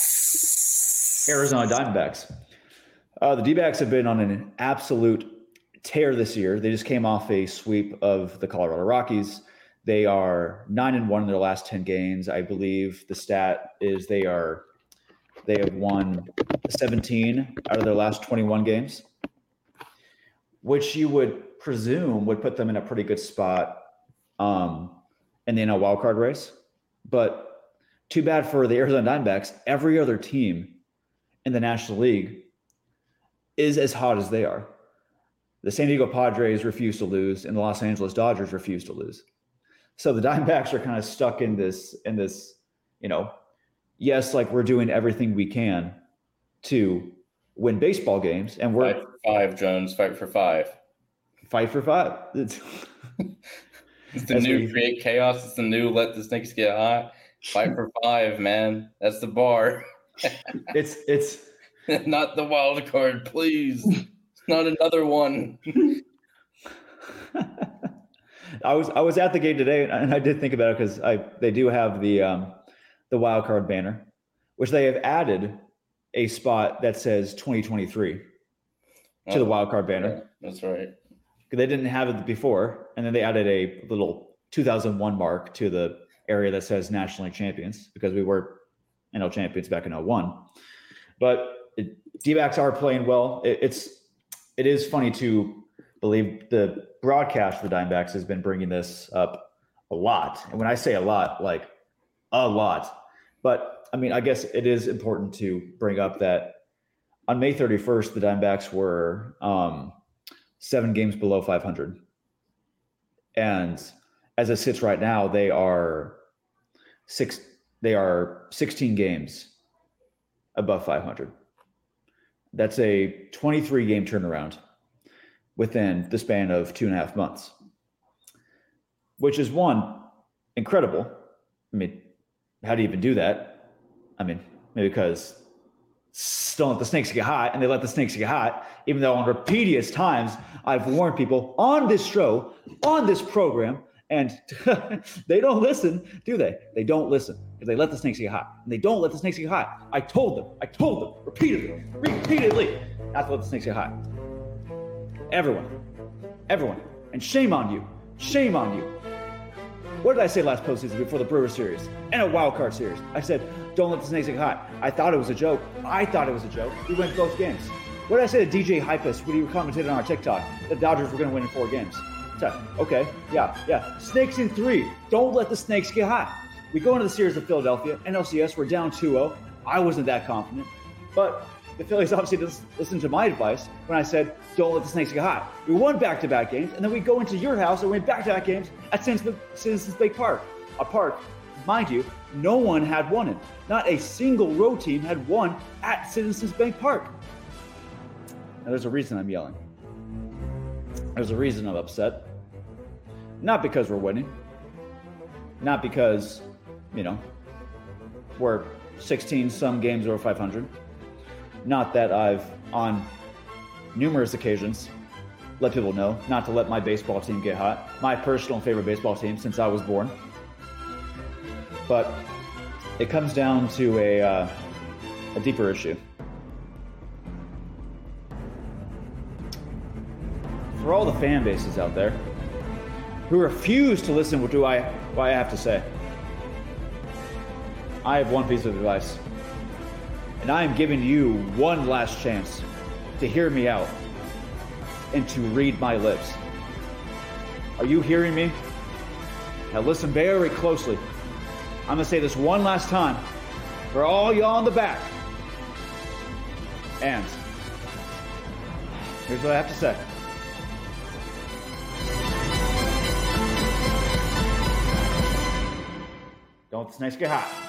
Arizona Diamondbacks. Uh, the D-backs have been on an absolute tear this year. They just came off a sweep of the Colorado Rockies. They are nine and one in their last ten games. I believe the stat is they are they have won seventeen out of their last twenty-one games, which you would presume would put them in a pretty good spot um, in the N L wildcard race. But too bad for the Arizona Diamondbacks. Every other team in the National League is as hot as they are. The San Diego Padres refuse to lose, and the Los Angeles Dodgers refuse to lose. So the Diamondbacks are kind of stuck in this, in this, you know, yes, like we're doing everything we can to win baseball games, and we're fight for five, Jones. Fight for five. Fight for five. It's, it's the new we, create chaos. It's the new let the snakes get hot. Fight for five, man. That's the bar. it's it's not the wild card, please. Not another one. I was I was at the game today, and I did think about it because I they do have the um, the wild card banner, which they have added a spot that says twenty twenty-three to oh, the wild card banner. Yeah, that's right. They didn't have it before, and then they added a little two thousand one mark to the area that says nationally champions because we were N L champions back in oh one. But it, D-backs are playing well. It, it's it is funny to believe the broadcast for the Diamondbacks has been bringing this up a lot. And when I say a lot, like a lot. But, I mean, I guess it is important to bring up that on May thirty-first, the Diamondbacks were um, seven games below five hundred. And as it sits right now, they are six. They are sixteen games above five hundred. That's a twenty-three game turnaround within the span of two and a half months, which is one, incredible. I mean, how do you even do that? I mean, maybe because don't let the snakes get hot, and they let the snakes get hot, even though on repeated times I've warned people on this show, on this program, and they don't listen, do they? They don't listen because they let the snakes get hot. And they don't let the snakes get hot. I told them, I told them repeatedly, repeatedly, not to let the snakes get hot. Everyone, everyone, and shame on you, shame on you. What did I say last postseason before the Brewers series and a wild card series? I said, don't let the snakes get hot. I thought it was a joke. I thought it was a joke. We went both games. What did I say to D J Hypus when he commented on our TikTok? The Dodgers were going to win in four games. Okay, yeah, yeah. Snakes in three. Don't let the snakes get hot. We go into the series of Philadelphia. N L C S, we're down two oh. I wasn't that confident. But the Phillies obviously didn't listen to my advice when I said, don't let the snakes get hot. We won back-to-back games, and then we go into your house and win back-to-back games at Citizens Bank Park. A park, mind you, no one had won it. Not a single road team had won at Citizens Bank Park. Now, there's a reason I'm yelling. There's a reason I'm upset. Not because we're winning. Not because, you know, we're sixteen some games over five hundred. Not that I've, on numerous occasions, let people know not to let my baseball team get hot. My personal favorite baseball team since I was born. But it comes down to a, uh, a deeper issue. For all the fan bases out there who refuse to listen to what I, what I have to say, I have one piece of advice. And I am giving you one last chance to hear me out and to read my lips. Are you hearing me? Now listen very closely. I'm going to say this one last time for all y'all in the back. And here's what I have to say. Don't let the snakes get hot.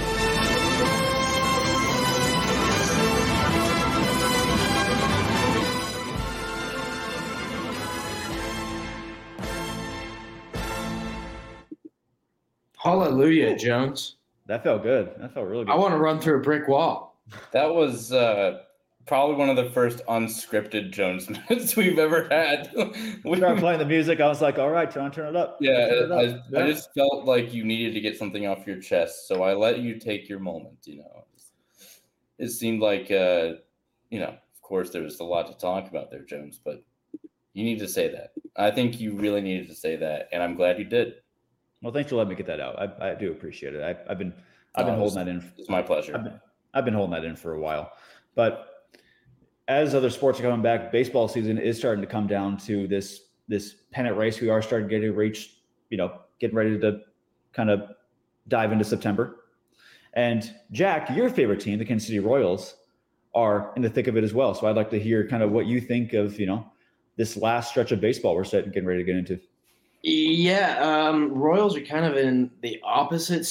Hallelujah, Jones. That felt good. That felt really good. I want to run through a brick wall. That was uh, probably one of the first unscripted Jones minutes we've ever had. We started playing the music. I was like, all right, John, turn it up. Yeah, it up. I, yeah. I just felt like you needed to get something off your chest, so I let you take your moment, you know. It seemed like, uh, you know, of course there was a lot to talk about there, Jones, but you need to say that. I think you really needed to say that, and I'm glad you did. Well, thanks for letting me get that out. I, I do appreciate it. I, I've been I've been oh, holding that in. It's my pleasure. I've been, I've been holding that in for a while. But as other sports are coming back, baseball season is starting to come down to this this pennant race. We are starting to get to reach, you know, getting ready to kind of dive into September. And Jack, your favorite team, the Kansas City Royals, are in the thick of it as well. So I'd like to hear kind of what you think of, you know, this last stretch of baseball we're starting getting ready to get into. Yeah, um, Royals are kind of in the opposite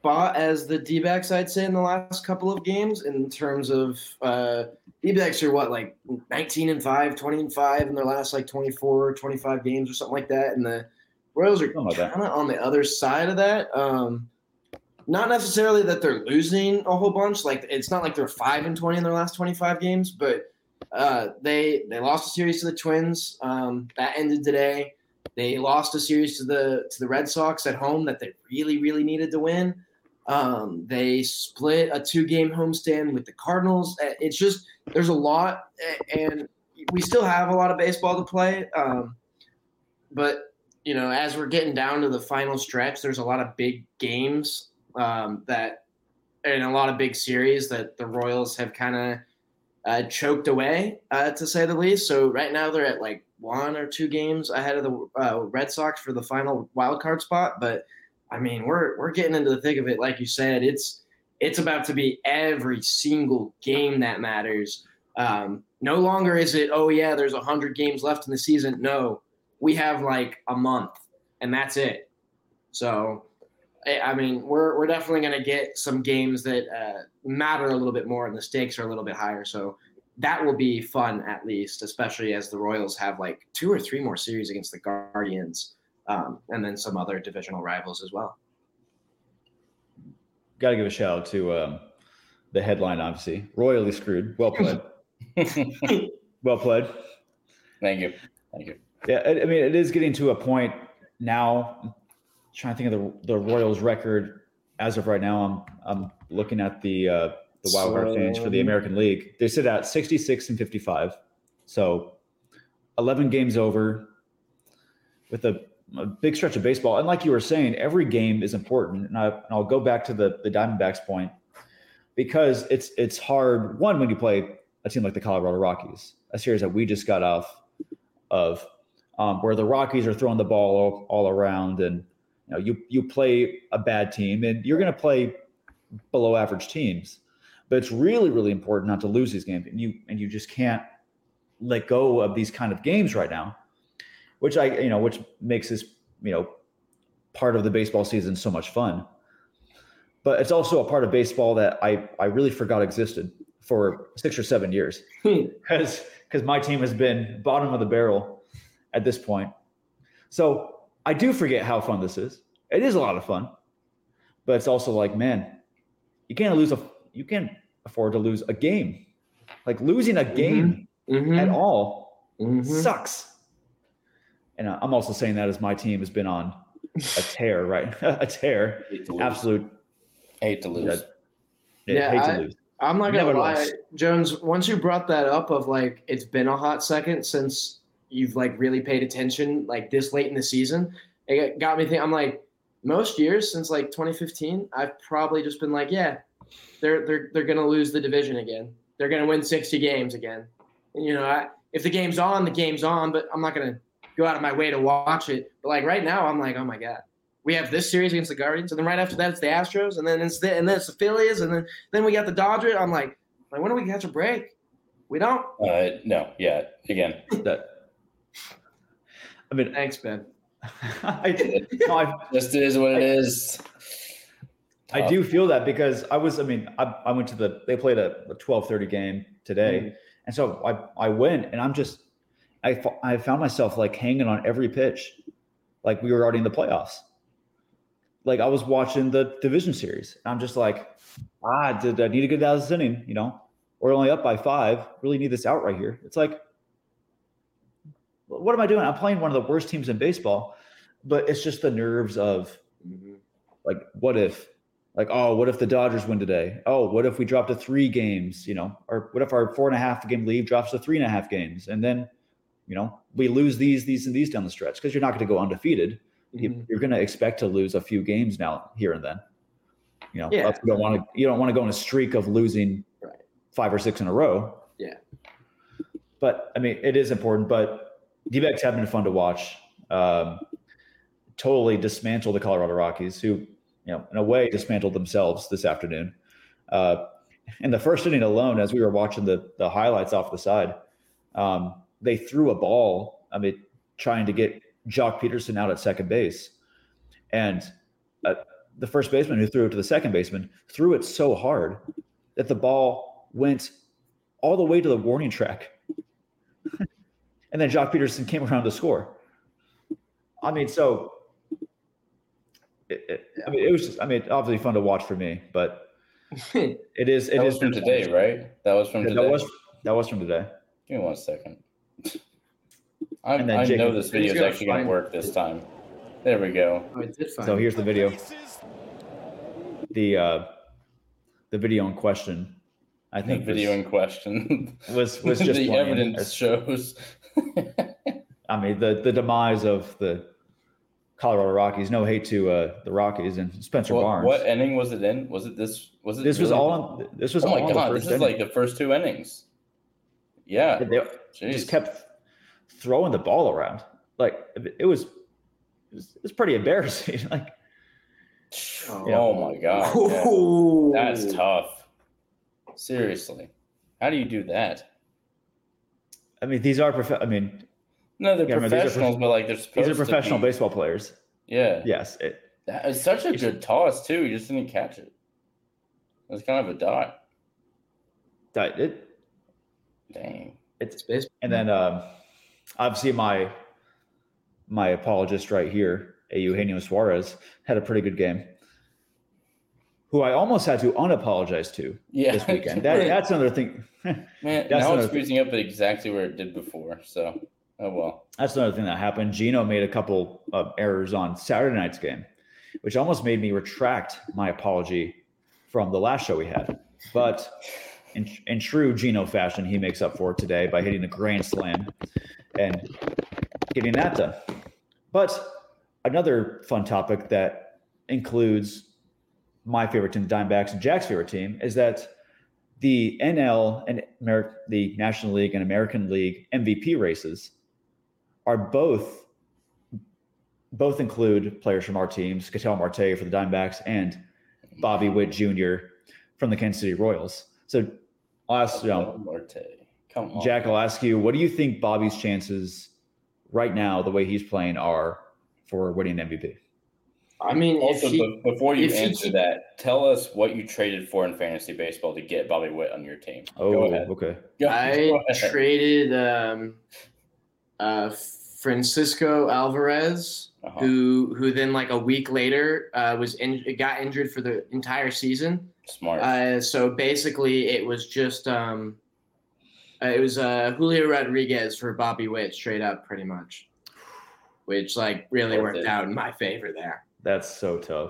spot as the D-backs, I'd say, in the last couple of games in terms of uh, D-backs are what, like nineteen and five, twenty and five in their last like twenty-four, twenty-five games or something like that. And the Royals are Something like kind that. of on the other side of that. Um, not necessarily that they're losing a whole bunch. Like it's not like they're five and twenty in their last twenty-five games, but uh, they they lost a series to the Twins. Um, that ended today. They lost a series to the to the Red Sox at home that they really, really needed to win. Um, they split a two-game homestand with the Cardinals. It's just there's a lot, and we still have a lot of baseball to play. Um, but you know, as we're getting down to the final stretch, there's a lot of big games um, that, and a lot of big series that the Royals have kind of uh, choked away, uh, to say the least. So right now they're at like one or two games ahead of the uh, Red Sox for the final wild card spot. But I mean, we're we're getting into the thick of it, like you said. It's it's about to be every single game that matters. Um, no longer is it, oh yeah, there's a hundred games left in the season. No, we have like a month, and that's it. So, I mean, we're we're definitely going to get some games that uh, matter a little bit more, and the stakes are a little bit higher. So that will be fun, at least, especially as the Royals have like two or three more series against the Guardians, um, and then some other divisional rivals as well. Got to give a shout out to um, the headline, obviously. Royally screwed. Well played. Well played. Thank you. Thank you. Yeah, I, I mean, it is getting to a point now. I'm trying to think of the the Royals record as of right now. I'm I'm looking at the uh, the wild card standings for the American League. They sit at sixty-six and fifty-five, so eleven games over with a, a big stretch of baseball. And like you were saying, every game is important. And, I, and I'll go back to the the Diamondbacks point because it's it's hard. One, when you play a team like the Colorado Rockies, a series that we just got off of, um, where the Rockies are throwing the ball all, all around, and you know you you play a bad team, and you're going to play below average teams. But it's really, really important not to lose these games, and you and you just can't let go of these kind of games right now, which I you know which makes this you know part of the baseball season so much fun. But it's also a part of baseball that I I really forgot existed for six or seven years because because my team has been bottom of the barrel at this point. So I do forget how fun this is. It is a lot of fun, but it's also like, man, you can't lose a you can't afford to lose a game. Like losing a game Mm-hmm. at all Mm-hmm. sucks. And I'm also saying that as my team has been on a tear, right? a tear, Hate to lose. absolute. Hate to lose. Yeah, Yeah, hate to I- lose. I'm not gonna Never lie, lost. Jones. Once you brought that up, of like it's been a hot second since you've like really paid attention, like this late in the season, it got me thinking. I'm like, most years since like twenty fifteen, I've probably just been like, yeah, they're they're they're gonna lose the division again. They're gonna win sixty games again. And, you know, I, if the game's on, the game's on. But I'm not gonna go out of my way to watch it. But like right now, I'm like, oh my god. We have this series against the Guardians, and then right after that it's the Astros, and then it's the and then it's the Phillies, and then then we got the Dodgers. I'm like, like when do we catch a break? We don't. Uh, no, yeah. Again, That. I mean, Thanks, Ben. I, no, I, just is what it is. I do feel that because I was, I mean, I, I went to the, they played a, a twelve thirty game today. Mm. And so I, I went and I'm just, I, I found myself like hanging on every pitch. Like we were already in the playoffs. Like I was watching the division series. And I'm just like, ah, did I need to get out of this inning? You know, we're only up by five. Really need this out right here. It's like, what am I doing? I'm playing one of the worst teams in baseball, but it's just the nerves of like, what if, like, oh, what if the Dodgers win today? Oh, what if we drop to three games, you know, or what if our four and a half game lead drops to three and a half games? And then, you know, we lose these, these, and these down the stretch because you're not going to go undefeated. Mm-hmm. You're going to expect to lose a few games now, here and then. You know, Yeah. you don't want to, you don't want to go on a streak of losing Right. five or six in a row. Yeah. But I mean, it is important, but D-backs have been fun to watch. Um, totally dismantled the Colorado Rockies, who, you know, in a way dismantled themselves this afternoon. Uh, in the first inning alone, as we were watching the the highlights off the side, um, they threw a ball, I mean, trying to get Jock Peterson out at second base. And uh, the first baseman who threw it to the second baseman threw it so hard that the ball went all the way to the warning track. And then Jock Peterson came around to score. I mean, so it, it, I mean, it was just, I mean, obviously fun to watch for me, but it is, it that is was from today, right? That was from yeah, today. That was, that was from today. Give me one second. I, And then I Jacob- know this video is gonna actually going find to work this time. There we go. Oh, it did find So it. here's the video. The, uh, the video in question, I The think video was, in question. was, was just the playing. evidence shows. I mean, the, the demise of the Colorado Rockies. No hate to uh, the Rockies and Spencer what, Barnes. what inning was it in? Was it this? Was it? This was really all. the- On, this was Oh all my on the god! first This is inning. like the first two innings. Yeah. They Jeez. just kept throwing the ball around. Like it was, it was, it was pretty embarrassing. Like Oh, Yeah. Oh my god. yeah. Ooh. That's tough. Seriously, how do you do that? I mean, these are. Prof- I mean, No, they're Yeah, I mean, these are professionals, but like they're supposed these are professional to be. baseball players. Yeah. Yes. It, That is such a good toss too. You just didn't catch it. It was kind of a dot. that it Dang. it's baseball. and then um, obviously my my apologist right here, Eugenio Suarez, had a pretty good game. Who I almost had to unapologize to Yeah. this weekend. That, that's another thing. Man, that's now another it's freezing up at exactly where it did before. So, oh well. That's another thing that happened. Gino made a couple of errors on Saturday night's game, which almost made me retract my apology from the last show we had. But in, in true Gino fashion, he makes up for it today by hitting a grand slam and getting that done. But another fun topic that includes my favorite team, the Diamondbacks, and Jack's favorite team, is that the N L and Amer- the National League and American League M V P races are both both include players from our teams, Ketel Marte for the Diamondbacks and Bobby Witt Junior from the Kansas City Royals. So I'll ask, you know, Marte. Come on. Jack, I'll ask you, what do you think Bobby's chances right now, the way he's playing, are for winning M V P? I mean, Also, if he, be- before you if he answer keep- that, tell us what you traded for in fantasy baseball to get Bobby Witt on your team. Oh, Go ahead. okay. Go, I go ahead. traded um, uh, Francisco Alvarez, Uh-huh. who who then like a week later uh, was in, got injured for the entire season. Smart. Uh, so basically, it was just um, uh, it was uh, Julio Rodriguez for Bobby Witt, straight up, pretty much, which like really Worth worked it. out in my favor there. That's so tough.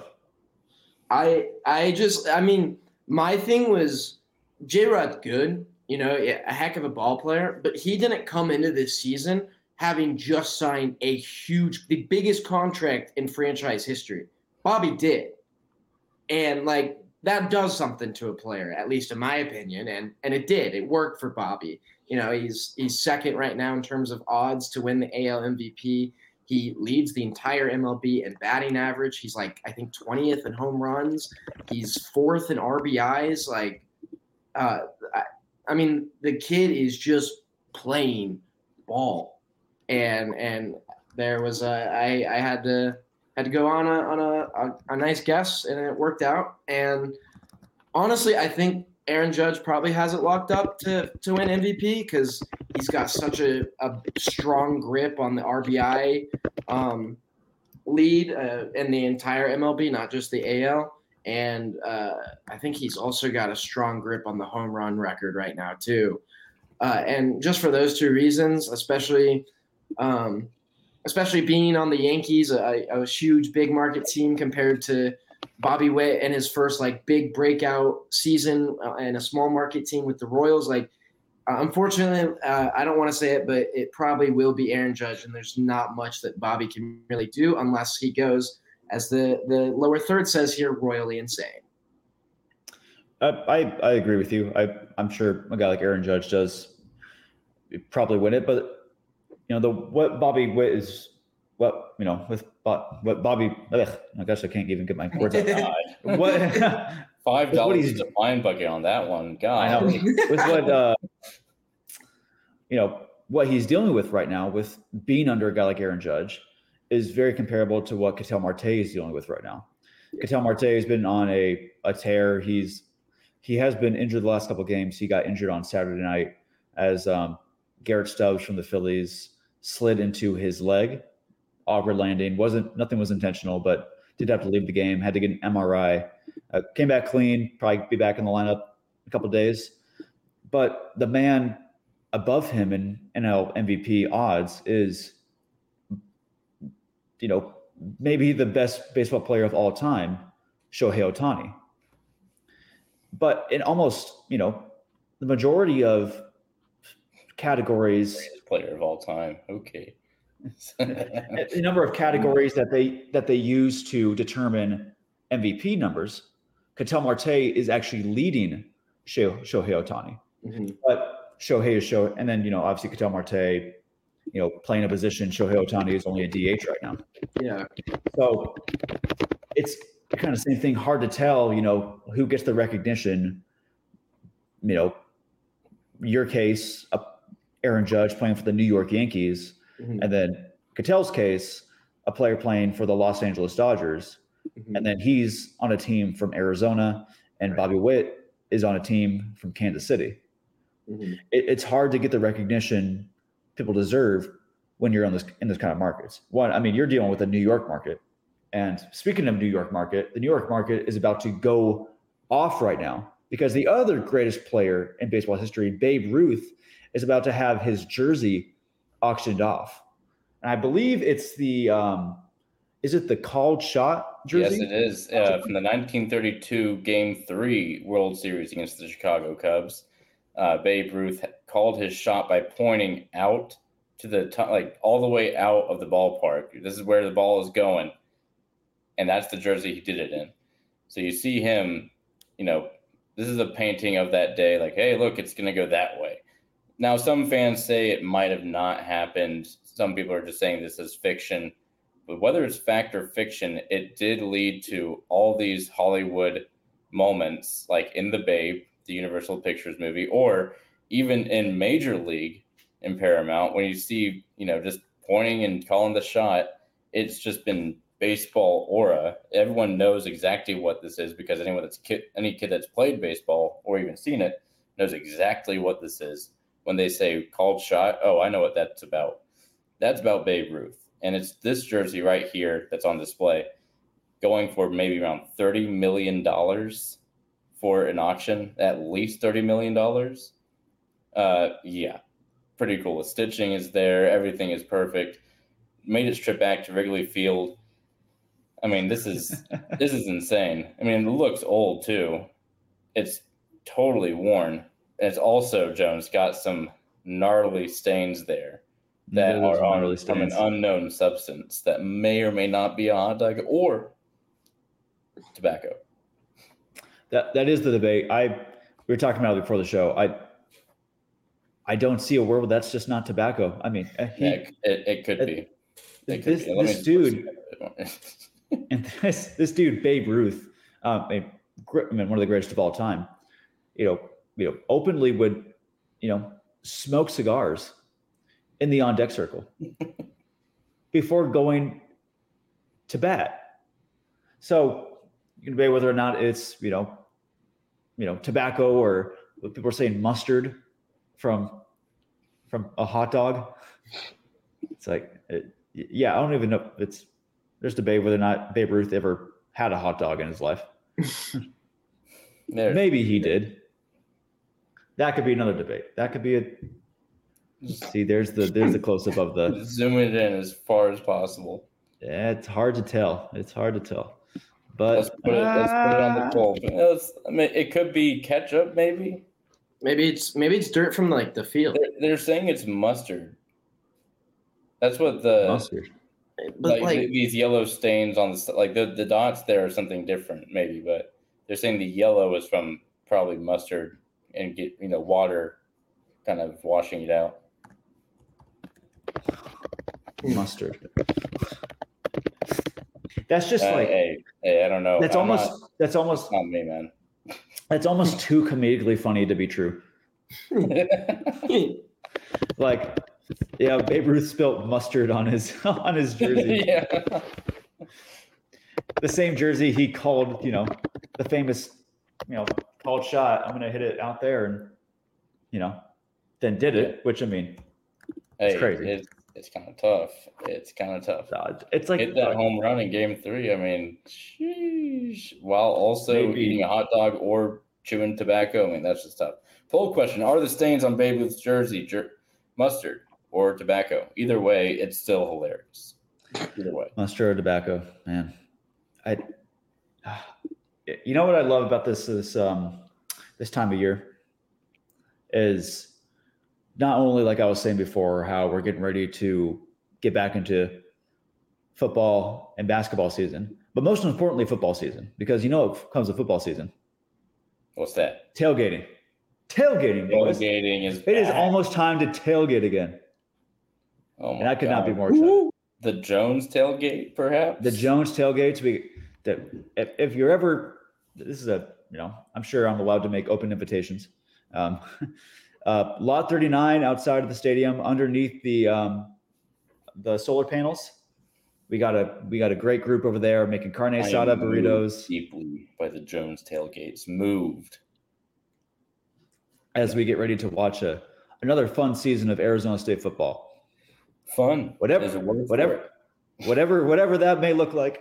I I just I mean my thing was J Rod's good, you know, a heck of a ball player, but he didn't come into this season having just signed a huge, the biggest contract in franchise history. Bobby did, and like that does something to a player, at least in my opinion, and and it did. It worked for Bobby. You know, he's he's second right now in terms of odds to win the A L M V P. He leads the entire M L B in batting average. He's like, I think, twentieth in home runs. He's fourth in R B Is. Like, uh, I, I mean, the kid is just playing ball. And and there was a, I, I had to had to go on a on a, a, a nice guess, and it worked out. And honestly, I think Aaron Judge probably has it locked up to, to win M V P because he's got such a, a strong grip on the R B I um, lead uh, in the entire M L B, not just the A L. And uh, I think he's also got a strong grip on the home run record right now, too. Uh, and just for those two reasons, especially um, especially being on the Yankees, a, a huge big market team compared to Bobby Witt and his first like big breakout season uh, and a small market team with the Royals. Like, uh, unfortunately, uh, I don't want to say it, but it probably will be Aaron Judge, and there's not much that Bobby can really do unless he goes, as the, the lower third says here, royally insane. I, I I agree with you. I I'm sure a guy like Aaron Judge does probably win it, but you know the what Bobby Witt is what you know with what Bobby. Ugh, I guess I can't even get my words out. God. What Five what dollars he's- is a fine bucket on that one. God. I know with what uh, you know what he's dealing with right now with being under a guy like Aaron Judge is very comparable to what Ketel Marte is dealing with right now. Ketel Marte has been on a, a tear. He's he has been injured the last couple of games. He got injured on Saturday night as um, Garrett Stubbs from the Phillies slid into his leg. Awkward landing. Wasn't nothing was intentional, but did have to leave the game. Had to get an M R I. Uh, came back clean. Probably be back in the lineup in a couple of days. But the man above him in N L M V P odds is, you know, maybe the best baseball player of all time, Shohei Ohtani. But in almost, you know, the majority of categories, Greatest player of all time. Okay. the number of categories that they that they use to determine M V P numbers, Ketel Marte is actually leading Shohei Ohtani. Mm-hmm. But Shohei is Shohei, and then you know obviously Ketel Marte, you know, playing a position. Shohei Ohtani is only a D H right now. Yeah. So it's kind of the same thing. Hard to tell, you know, who gets the recognition. You know, your case, uh, Aaron Judge playing for the New York Yankees, Mm-hmm. and then Ketel's case, a player playing for the Los Angeles Dodgers, Mm-hmm. and then he's on a team from Arizona, and Right. Bobby Witt is on a team from Kansas City. Mm-hmm. It, it's hard to get the recognition people deserve when you're on this in this kind of markets. One, I mean, you're dealing with a New York market, and speaking of New York market, the New York market is about to go off right now because the other greatest player in baseball history, Babe Ruth, is about to have his jersey auctioned off, and I believe it's the um, is it the called shot jersey? Yes, it is. Uh, from the nineteen thirty-two Game three World Series against the Chicago Cubs. Uh, Babe Ruth called his shot by pointing out to the top, like all the way out of the ballpark. This is where the ball is going, and that's the jersey he did it in. So you see him, you know, this is a painting of that day. Like, hey, look, it's going to go that way. Now, some fans say it might have not happened. Some people are just saying this is fiction. But whether it's fact or fiction, it did lead to all these Hollywood moments, like in The Babe, the Universal Pictures movie, or even in Major League in Paramount, when you see, you know, just pointing and calling the shot, it's just been baseball aura. Everyone knows exactly what this is because anyone that's kid, any kid that's played baseball or even seen it knows exactly what this is. When they say called shot, oh, I know what that's about. That's about Babe Ruth. And it's this jersey right here that's on display, going for maybe around thirty million dollars for an auction, at least thirty million dollars. Uh, yeah, pretty cool. The stitching is there. Everything is perfect. Made its trip back to Wrigley Field. I mean, this is this is insane. I mean, it looks old, too. It's totally worn. And it's also, Jones, got some gnarly stains there that Those are gnarly on, from an stains. unknown substance that may or may not be a hot dog or tobacco. That that is the debate. I we were talking about it before the show. I I don't see a world that's just not tobacco. I mean, uh, he, Yeah, it, it, it could uh, be. It could this be. Let me this just dude put some- and this this dude Babe Ruth, um, a, gr- I mean, one of the greatest of all time. You know, you know, openly would, you know, smoke cigars in the on deck circle before going to bat. So you can debate whether or not it's, you know, you know, tobacco or what people are saying mustard from from a hot dog. It's like, it, yeah, I don't even know if it's, there's debate whether or not Babe Ruth ever had a hot dog in his life. There's- Maybe he did. That could be another debate. That could be a, see, there's the, there's the close up of the, Zoom it in as far as possible. yeah, it's hard to tell. It's hard to tell, but Let's put it. Let's put it on the uh, poll. Let's- I mean, it could be ketchup, maybe. Maybe it's maybe it's dirt from like the field. They're, they're saying it's mustard. That's what the mustard. But like, like, th- these yellow stains on the st- like the the dots there are something different, maybe. But they're saying the yellow is from probably mustard and get you know water, kind of washing it out. Mustard. That's just Uh, like, hey, hey, I don't know. that's I'm almost, not- that's almost, it's not me, man. that's almost too comedically funny to be true. Like, yeah, Babe Ruth spilt mustard on his on his jersey. yeah. the same jersey he called, you know, the famous, you know, called shot. I'm gonna hit it out there, and you know, then did it. Which I mean, Hey, it's crazy. It's, it's kind of tough. It's kind of tough. Uh, It's like Hit that home run in game three. I mean, sheesh, while also Maybe. eating a hot dog or chewing tobacco. I mean, that's just tough. Poll question: are the stains on Babe Ruth's jersey jer- mustard or tobacco? Either way, it's still hilarious. Either way. mustard or tobacco, man. I, you know what I love about this this um this time of year is not only, like I was saying before, how we're getting ready to get back into football and basketball season, but most importantly, football season, because you know what comes with football season? What's that? Tailgating. Tailgating, boys. Tailgating is. It is back. almost time to tailgate again. Oh my And I could not be God. more excited. The Jones tailgate, perhaps. The Jones tailgates. We that if, if you're ever, this is a you know, I'm sure I'm allowed to make open invitations. Um, uh, Lot thirty-nine outside of the stadium, underneath the um, the solar panels. We got a we got a great group over there making carne I am asada moved burritos deeply by the Jones tailgates. Moved. as we get ready to watch a another fun season of Arizona State football. Fun. Whatever, There's a word for whatever, it. whatever, whatever that may look like.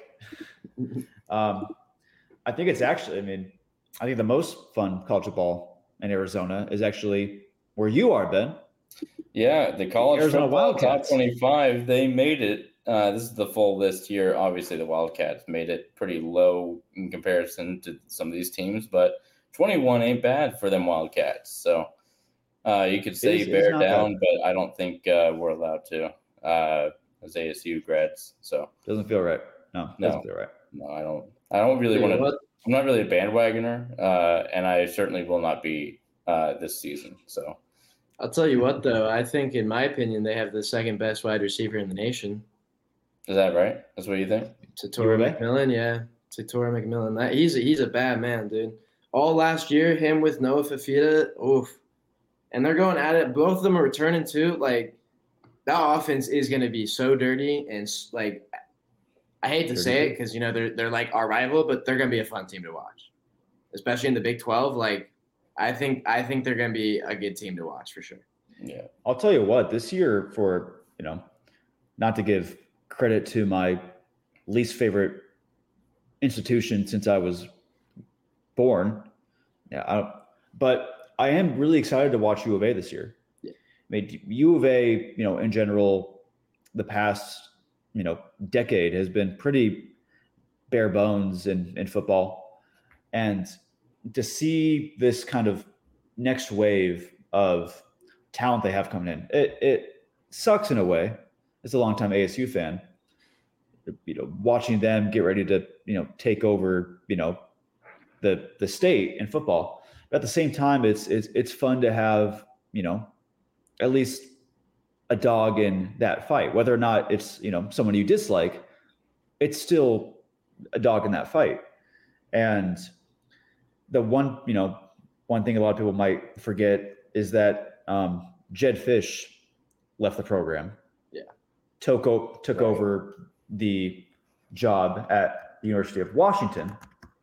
Um, I think it's actually. I mean, I think the most fun college football in Arizona is actually where you are, Ben. Yeah, the college Arizona football top Wildcats. twenty-five, they made it. Uh, this is the full list here. Obviously, the Wildcats made it pretty low in comparison to some of these teams, but twenty-one ain't bad for them Wildcats. So uh, you could say It is- it is bear not down, but I don't think uh, we're allowed to uh, as A S U grads. So Doesn't feel right. No, No. doesn't feel right. no, I don't. I don't really Dude, want to. what- I'm not really a bandwagoner, uh, and I certainly will not be uh, this season. So I'll tell you what, though. I think, in my opinion, they have the second best wide receiver in the nation. is that right? That's what you think? Tatora Urebe? McMillan, yeah. Tatora McMillan. That, he's, a, he's a bad man, dude. All last year, him with Noah Fafita, oof. And they're going at it. Both of them are returning, too. Like, that offense is going to be so dirty. And, like, I hate to say it because, you know, they're, they're like our rival, but they're going to be a fun team to watch. Especially in the Big twelve. Like, I think I think they're going to be a good team to watch for sure. Yeah. I'll tell you what, this year, for, you know, not to give credit to my least favorite institution since I was born. Yeah, I don't, but I am really excited to watch U of A this year. Yeah. I mean, U of A, you know, in general, the past, you know, decade has been pretty bare bones in, in football. And to see this kind of next wave of talent they have coming in, it, it sucks in a way. As a longtime A S U fan, you know, watching them get ready to, you know, take over, you know, the the state in football. But at the same time, it's it's it's fun to have, you know, at least a dog in that fight. Whether or not it's, you know, someone you dislike, it's still a dog in that fight. And the one, you know, one thing a lot of people might forget is that um, Jed Fish left the program. Yeah. Took, o- took Right. over the job at the University of Washington.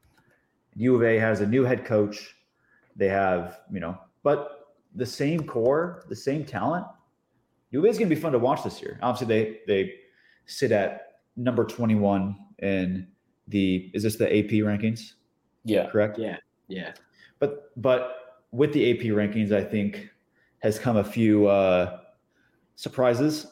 U of A has a new head coach. They have, you know, but the same core, the same talent. U of A is going to be fun to watch this year. Obviously, they they sit at number twenty-one in the, is this the A P rankings? Yeah. Correct? Yeah, yeah. But but with the A P rankings, I think has come a few uh, surprises.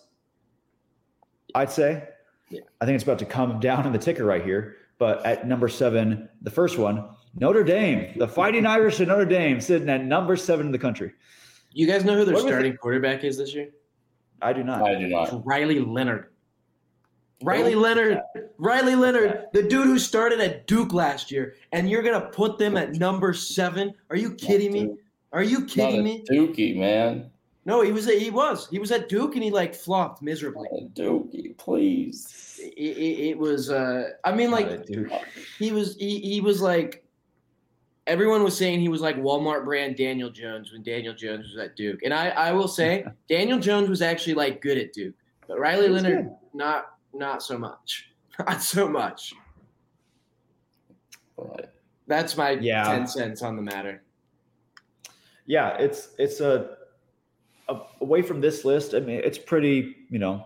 I'd say. Yeah. I think it's about to come down in the ticker right here. But at number seven, the first one, Notre Dame, the Fighting Irish of Notre Dame, sitting at number seven in the country. You guys know who their What was starting quarterback is this year? I do not. I do It's not. Riley Leonard. Riley Who? Leonard. Riley Leonard, the dude who started at Duke last year, and you're gonna put them at number seven? Are you kidding me? Are you Not kidding a me? Dookie, man. No, he was. A, he was. He was at Duke, and he like flopped miserably. Not a Dookie, please. It, it, it was. Uh, I mean, Not like a Duke. he was. He, he was like. Everyone was saying he was like Walmart brand Daniel Jones when Daniel Jones was at Duke, and I, I will say Daniel Jones was actually like good at Duke, but Riley He was Leonard good. not not so much, not so much. But That's my Yeah. ten cents on the matter. Yeah, it's it's a, a away from this list. I mean, it's pretty. You know,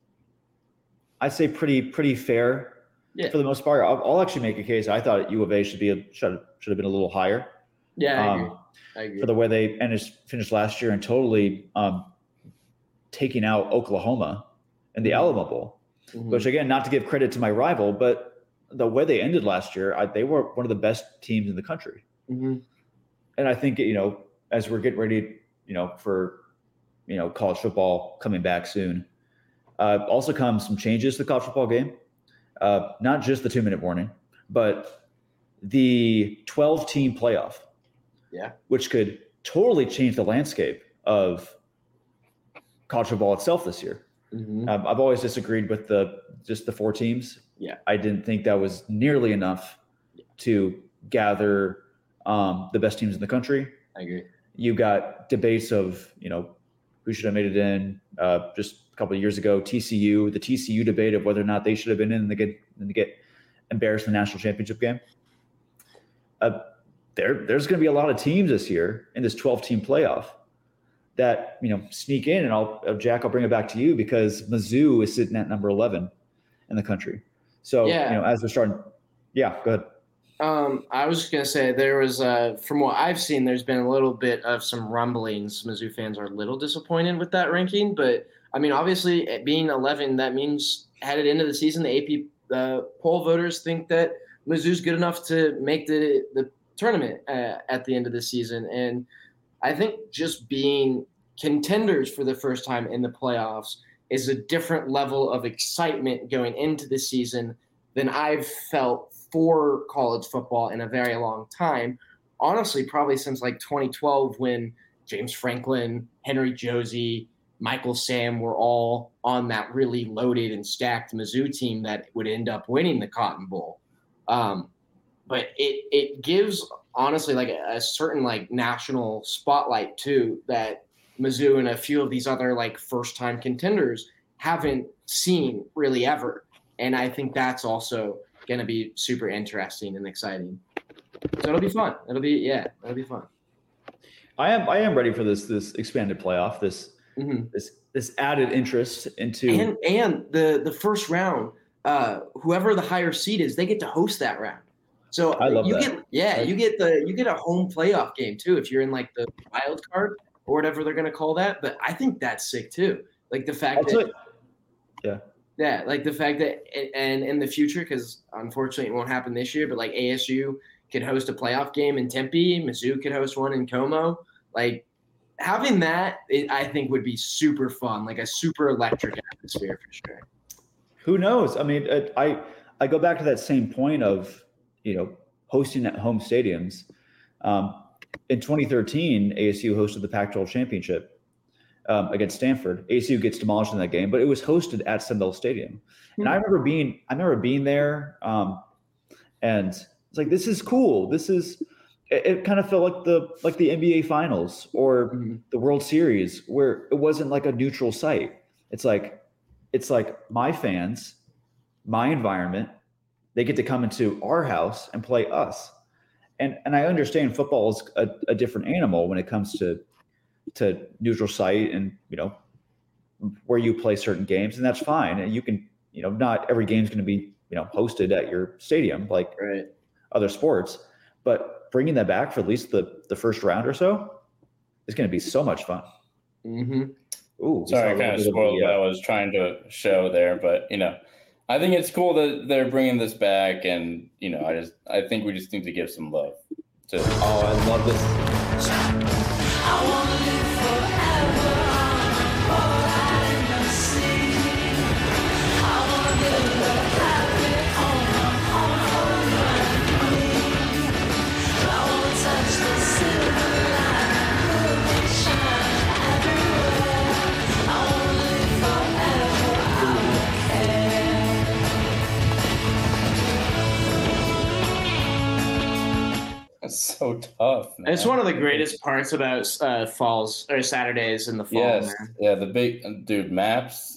I'd say pretty pretty fair Yeah. for the most part. I'll, I'll actually make a case. I thought U of A should be a, should should have been a little higher. Yeah, I agree. Um, I agree. for the way they finished finished last year and totally um, taking out Oklahoma in the Alamo Bowl. Mhm. Which again, not to give credit to my rival, but the way they ended last year, I, they were one of the best teams in the country. Mhm. And I think, you know, as we're getting ready, you know, for, you know, college football coming back soon, uh, also comes some changes to the college football game. Uh, not just the two minute warning, but the twelve team playoff. Yeah. Which could totally change the landscape of college football itself this year. Mhm. Um, I've always disagreed with the just the four teams. Yeah. I didn't think that was nearly enough to gather um, the best teams in the country. I agree. You got debates of, you know, who should have made it in. Uh, just a couple of years ago, T C U, the T C U debate of whether or not they should have been in and they get and they get embarrassed in the national championship game. Uh, there, there's going to be a lot of teams this year in this twelve team playoff that, you know, sneak in, and I'll uh, Jack, I'll bring it back to you because Mizzou is sitting at number eleven in the country. So, Yeah. you know, as we're starting, yeah, go ahead. Um, I was just gonna say there was, uh, from what I've seen, there's been a little bit of some rumblings. Mizzou fans are a little disappointed with that ranking, but I mean, obviously, at being eleven, that means headed into the season, the A P uh, poll voters think that Mizzou's good enough to make the the tournament uh, at the end of the season, and I think just being contenders for the first time in the playoffs is a different level of excitement going into the season than I've felt for college football in a very long time. Honestly, probably since like twenty twelve when James Franklin, Henry Josie, Michael Sam were all on that really loaded and stacked Mizzou team that would end up winning the Cotton Bowl. Um, but it it gives honestly like a, a certain like national spotlight too that Mizzou and a few of these other like first time contenders haven't seen really ever. And I think that's also going to be super interesting and exciting. So it'll be fun. It'll be, yeah, it'll be fun. I am I am ready for this this expanded playoff, this Mm-hmm. this this added interest into And and the the first round, uh, whoever the higher seed is, they get to host that round. So I love you that. get yeah, you get the you get a home playoff game too if you're in like the wild card or whatever they're gonna call that. But I think that's sick too. Like the fact I'll tell that you- yeah. yeah, like the fact that and in the future, because unfortunately it won't happen this year, but like A S U could host a playoff game in Tempe, Mizzou could host one in Como. Like having that, it, I think would be super fun, like a super electric atmosphere for sure. Who knows? I mean, uh, I I go back to that same point of, you know, hosting at home stadiums. Um, in twenty thirteen, A S U hosted the Pac twelve championship um, against Stanford. A S U gets demolished in that game, but it was hosted at Sun Belt Stadium. And I remember being I remember being there, um, and it's like, this is cool. This is it, it kind of felt like the like the N B A Finals or Mhm. the World Series, where it wasn't like a neutral site. It's like it's like my fans, my environment, they get to come into our house and play us. And and I understand football is a, a different animal when it comes to to neutral site and, you know, where you play certain games, and that's fine. And you can, you know, not every game's going to be, you know, hosted at your stadium like Right. other sports, but bringing that back for at least the the first round or so is going to be so much fun. Mm-hmm. Ooh, we Sorry, saw I a kind of little bit spoiled the, what uh, I was trying to show there, but you know, I think it's cool that they're bringing this back, and you know, I just I think we just need to give some love to. Oh, I love this. It's so tough. Man. It's one of the greatest parts about uh, falls or Saturdays in the fall. Yes, Man. yeah, the big dude maps.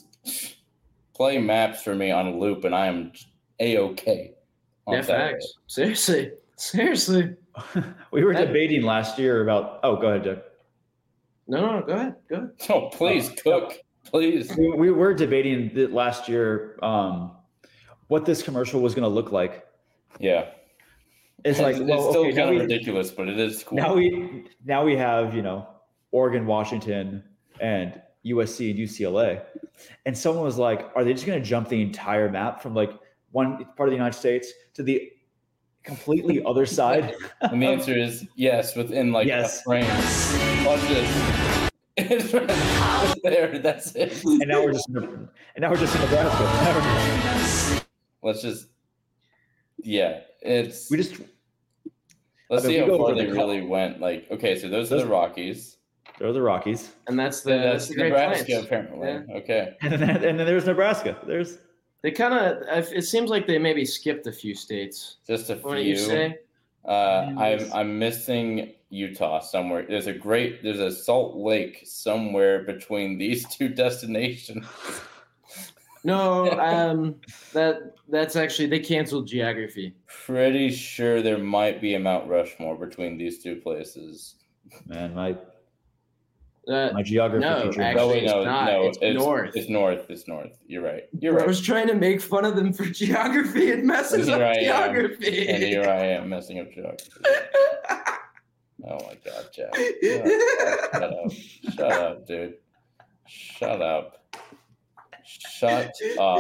Play maps for me on a loop, and I am a okay. Yeah, facts. Seriously. Seriously. We were That- debating last year about. Oh, go ahead, Doug. No, no, go ahead. Go ahead. Oh, please cook, please. We, we were debating th- last year um, what this commercial was going to look like. Yeah, It's like, it's, well, it's still okay, now kind of we, ridiculous, but it is cool. now we now we have you know Oregon, Washington, and U S C and U C L A, and someone was like, "Are they just going to jump the entire map from like one part of the United States to the completely other side?" And the answer is yes, within like Yes. a frame. Watch this. It's right there. That's it. and now we're just in, and now we're just in Nebraska. Let's just, yeah, it's. We just let's I mean, see we how go far over they the really went. Like, okay, so those, are Those- the Rockies. they're the Rockies, And that's the Then that's that's the Great Nebraska, Plains. apparently. Yeah. Okay. and then and then there's Nebraska. There's They kind of. It seems like they maybe skipped a few states. Just a What do you few. say? Uh, I'm Yes. I'm missing Utah somewhere. There's a great there's a Salt Lake somewhere between these two destinations. No, um, that that's actually they canceled geography. Pretty sure there might be a Mount Rushmore between these two places. man, my Uh, my geography no, teacher. actually- No, wait, no, it's not. no, It's north. It's north. It's north. You're right. You're I right. was trying to make fun of them for geography and messing And up here I am. geography. And here I am messing up geography. Oh my god, Jack. Shut up. Shut up, dude. Shut up. Shut up.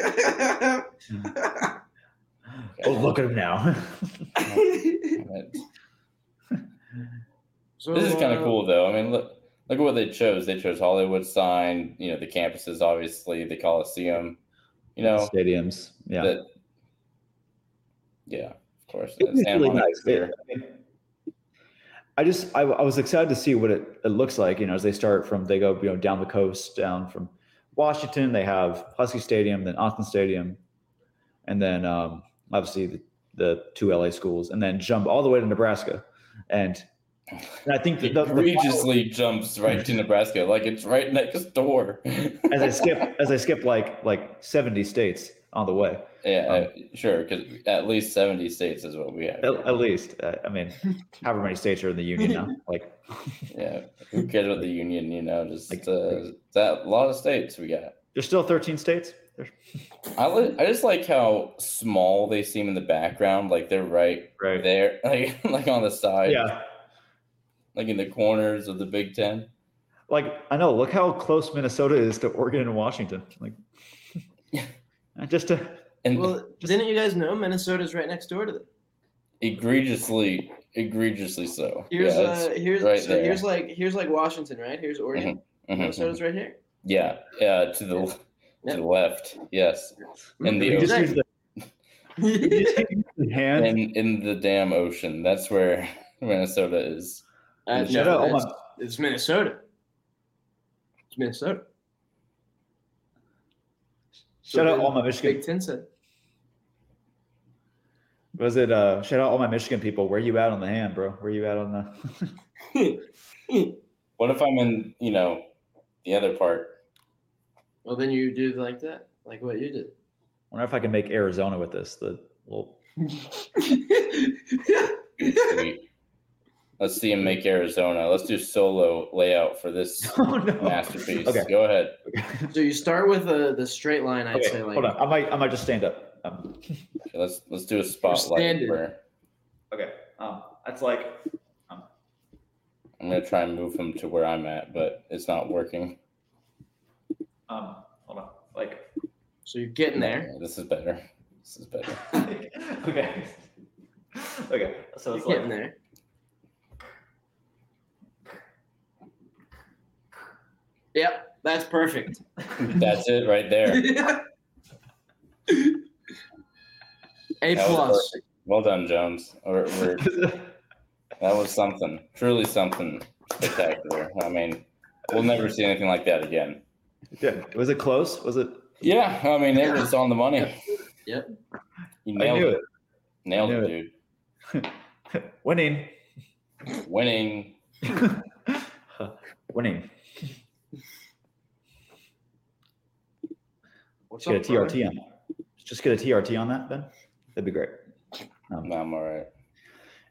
Oh, look at him now. So, This is kind of uh, cool, though. I mean, look, look at what they chose. They chose Hollywood sign. You know, the campuses, obviously, the Coliseum. You know, Stadiums. Yeah. that. Yeah, of course. It was Santa really Monica nice. Pier. I, mean, I just I, I was excited to see what it, it looks like. You know, as they start from they go you know down the coast, down from Washington. They have Husky Stadium, then Austin Stadium, and then um, obviously the, the two L A schools, and then jump all the way to Nebraska. And, and I think that the, the final- Egregiously jumps right to Nebraska, like it's right next door. as I skip as I skip like like seventy states on the way. Yeah, uh, sure, because at least seventy states is what we have. At, at least, uh, I mean, however many states are in the union now. Like, Yeah, who cares what the union? You know, just Like- uh, that a lot of states we got. there's still thirteen states. There's, I li- I just like how small they seem in the background. Like they're right right. there, like like on the side, Yeah. like in the corners of the Big Ten. Like I know. Look how close Minnesota is to Oregon and Washington. Like, just to And Well, didn't you guys know Minnesota's right next door to them? egregiously, egregiously so. Here's yeah, uh, it's here's right so there. here's like here's like Washington, right? Here's Oregon. Mhm, Minnesota's right here. yeah, yeah, to the to Yep. the left, yes, in the we just ocean, use the, we just use the hand. in in the damn ocean. That's where Minnesota is. Uh, Shout no, out all it's, my- it's Minnesota. It's Minnesota. Shout out Big- all my Michigan. Big Ten said. Was it? Uh, shout out all my Michigan people. Where you at on the hand, bro? Where you at on the? What if I'm in, you know, the other part? Well, then you do like that, like what you did. Wonder if I can make Arizona with this. The little. Sweet. Let's see him make Arizona. Let's do solo layout for this Oh no. masterpiece. Okay. Go ahead. So you start with uh, the straight line. I'd Okay. say like Hold on. I might. I might just stand up. Um, Okay, let's let's do a spotlight. standing. Where okay. Um, that's like. I'm gonna try and move him to where I'm at, but it's not working. Um, hold on. Like. so you're getting there. Yeah, this is better. This is better. okay. Okay. So You're it's getting like. there. Yep, that's perfect. That's it right there. A That was plus. perfect. Well done, Jones. We're, we're, that was something. Truly something spectacular. I mean, we'll never see anything like that again. Yeah. Was it close? Was it? Yeah, I mean, it was on the money. Yep. You I nailed knew it. it. Nailed I it, knew dude. Winning. Winning. Winning. What's Just get a up, T R T on. Just get a T R T on that, Ben. That'd be great. Um, No, I'm all right.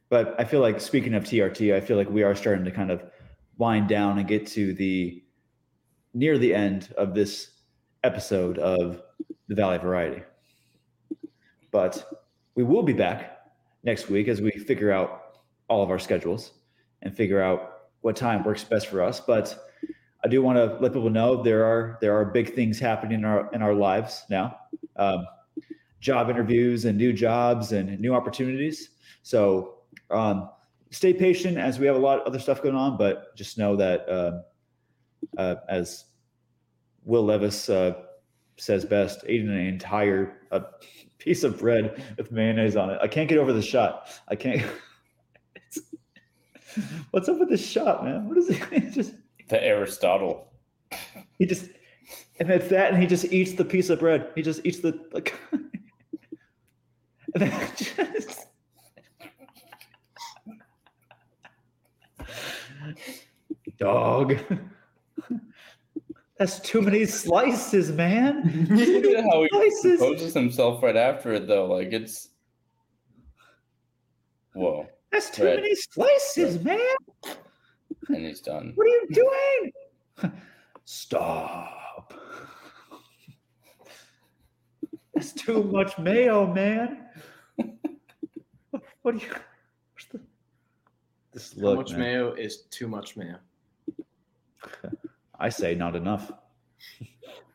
but I feel like speaking of T R T, I feel like we are starting to kind of wind down and get to the near the end of this episode of the Valley Variety. But we will be back next week as we figure out all of our schedules and figure out what time works best for us. But I do want to let people know there are there are big things happening in our in our lives now. Um, job interviews and new jobs and new opportunities. So um, stay patient as we have a lot of other stuff going on, but just know that uh, uh, as Will Levis uh, says best, eating an entire uh, piece of bread with mayonnaise on it. I can't get over the shot. I can't. It's, what's up with this shot, man? What is it? It's just The Aristotle. he just and it's that, and he just eats the piece of bread. He just eats the like. And then just, dog. That's too many slices, man. Look at how he Slices. composes himself right after it, though. Like, it's... Whoa. That's too Bread. many slices, man. And he's done. What are you doing? Stop. That's too much mayo, man. What do you? What's the, this How look, much man. mayo is too much mayo? I say not enough.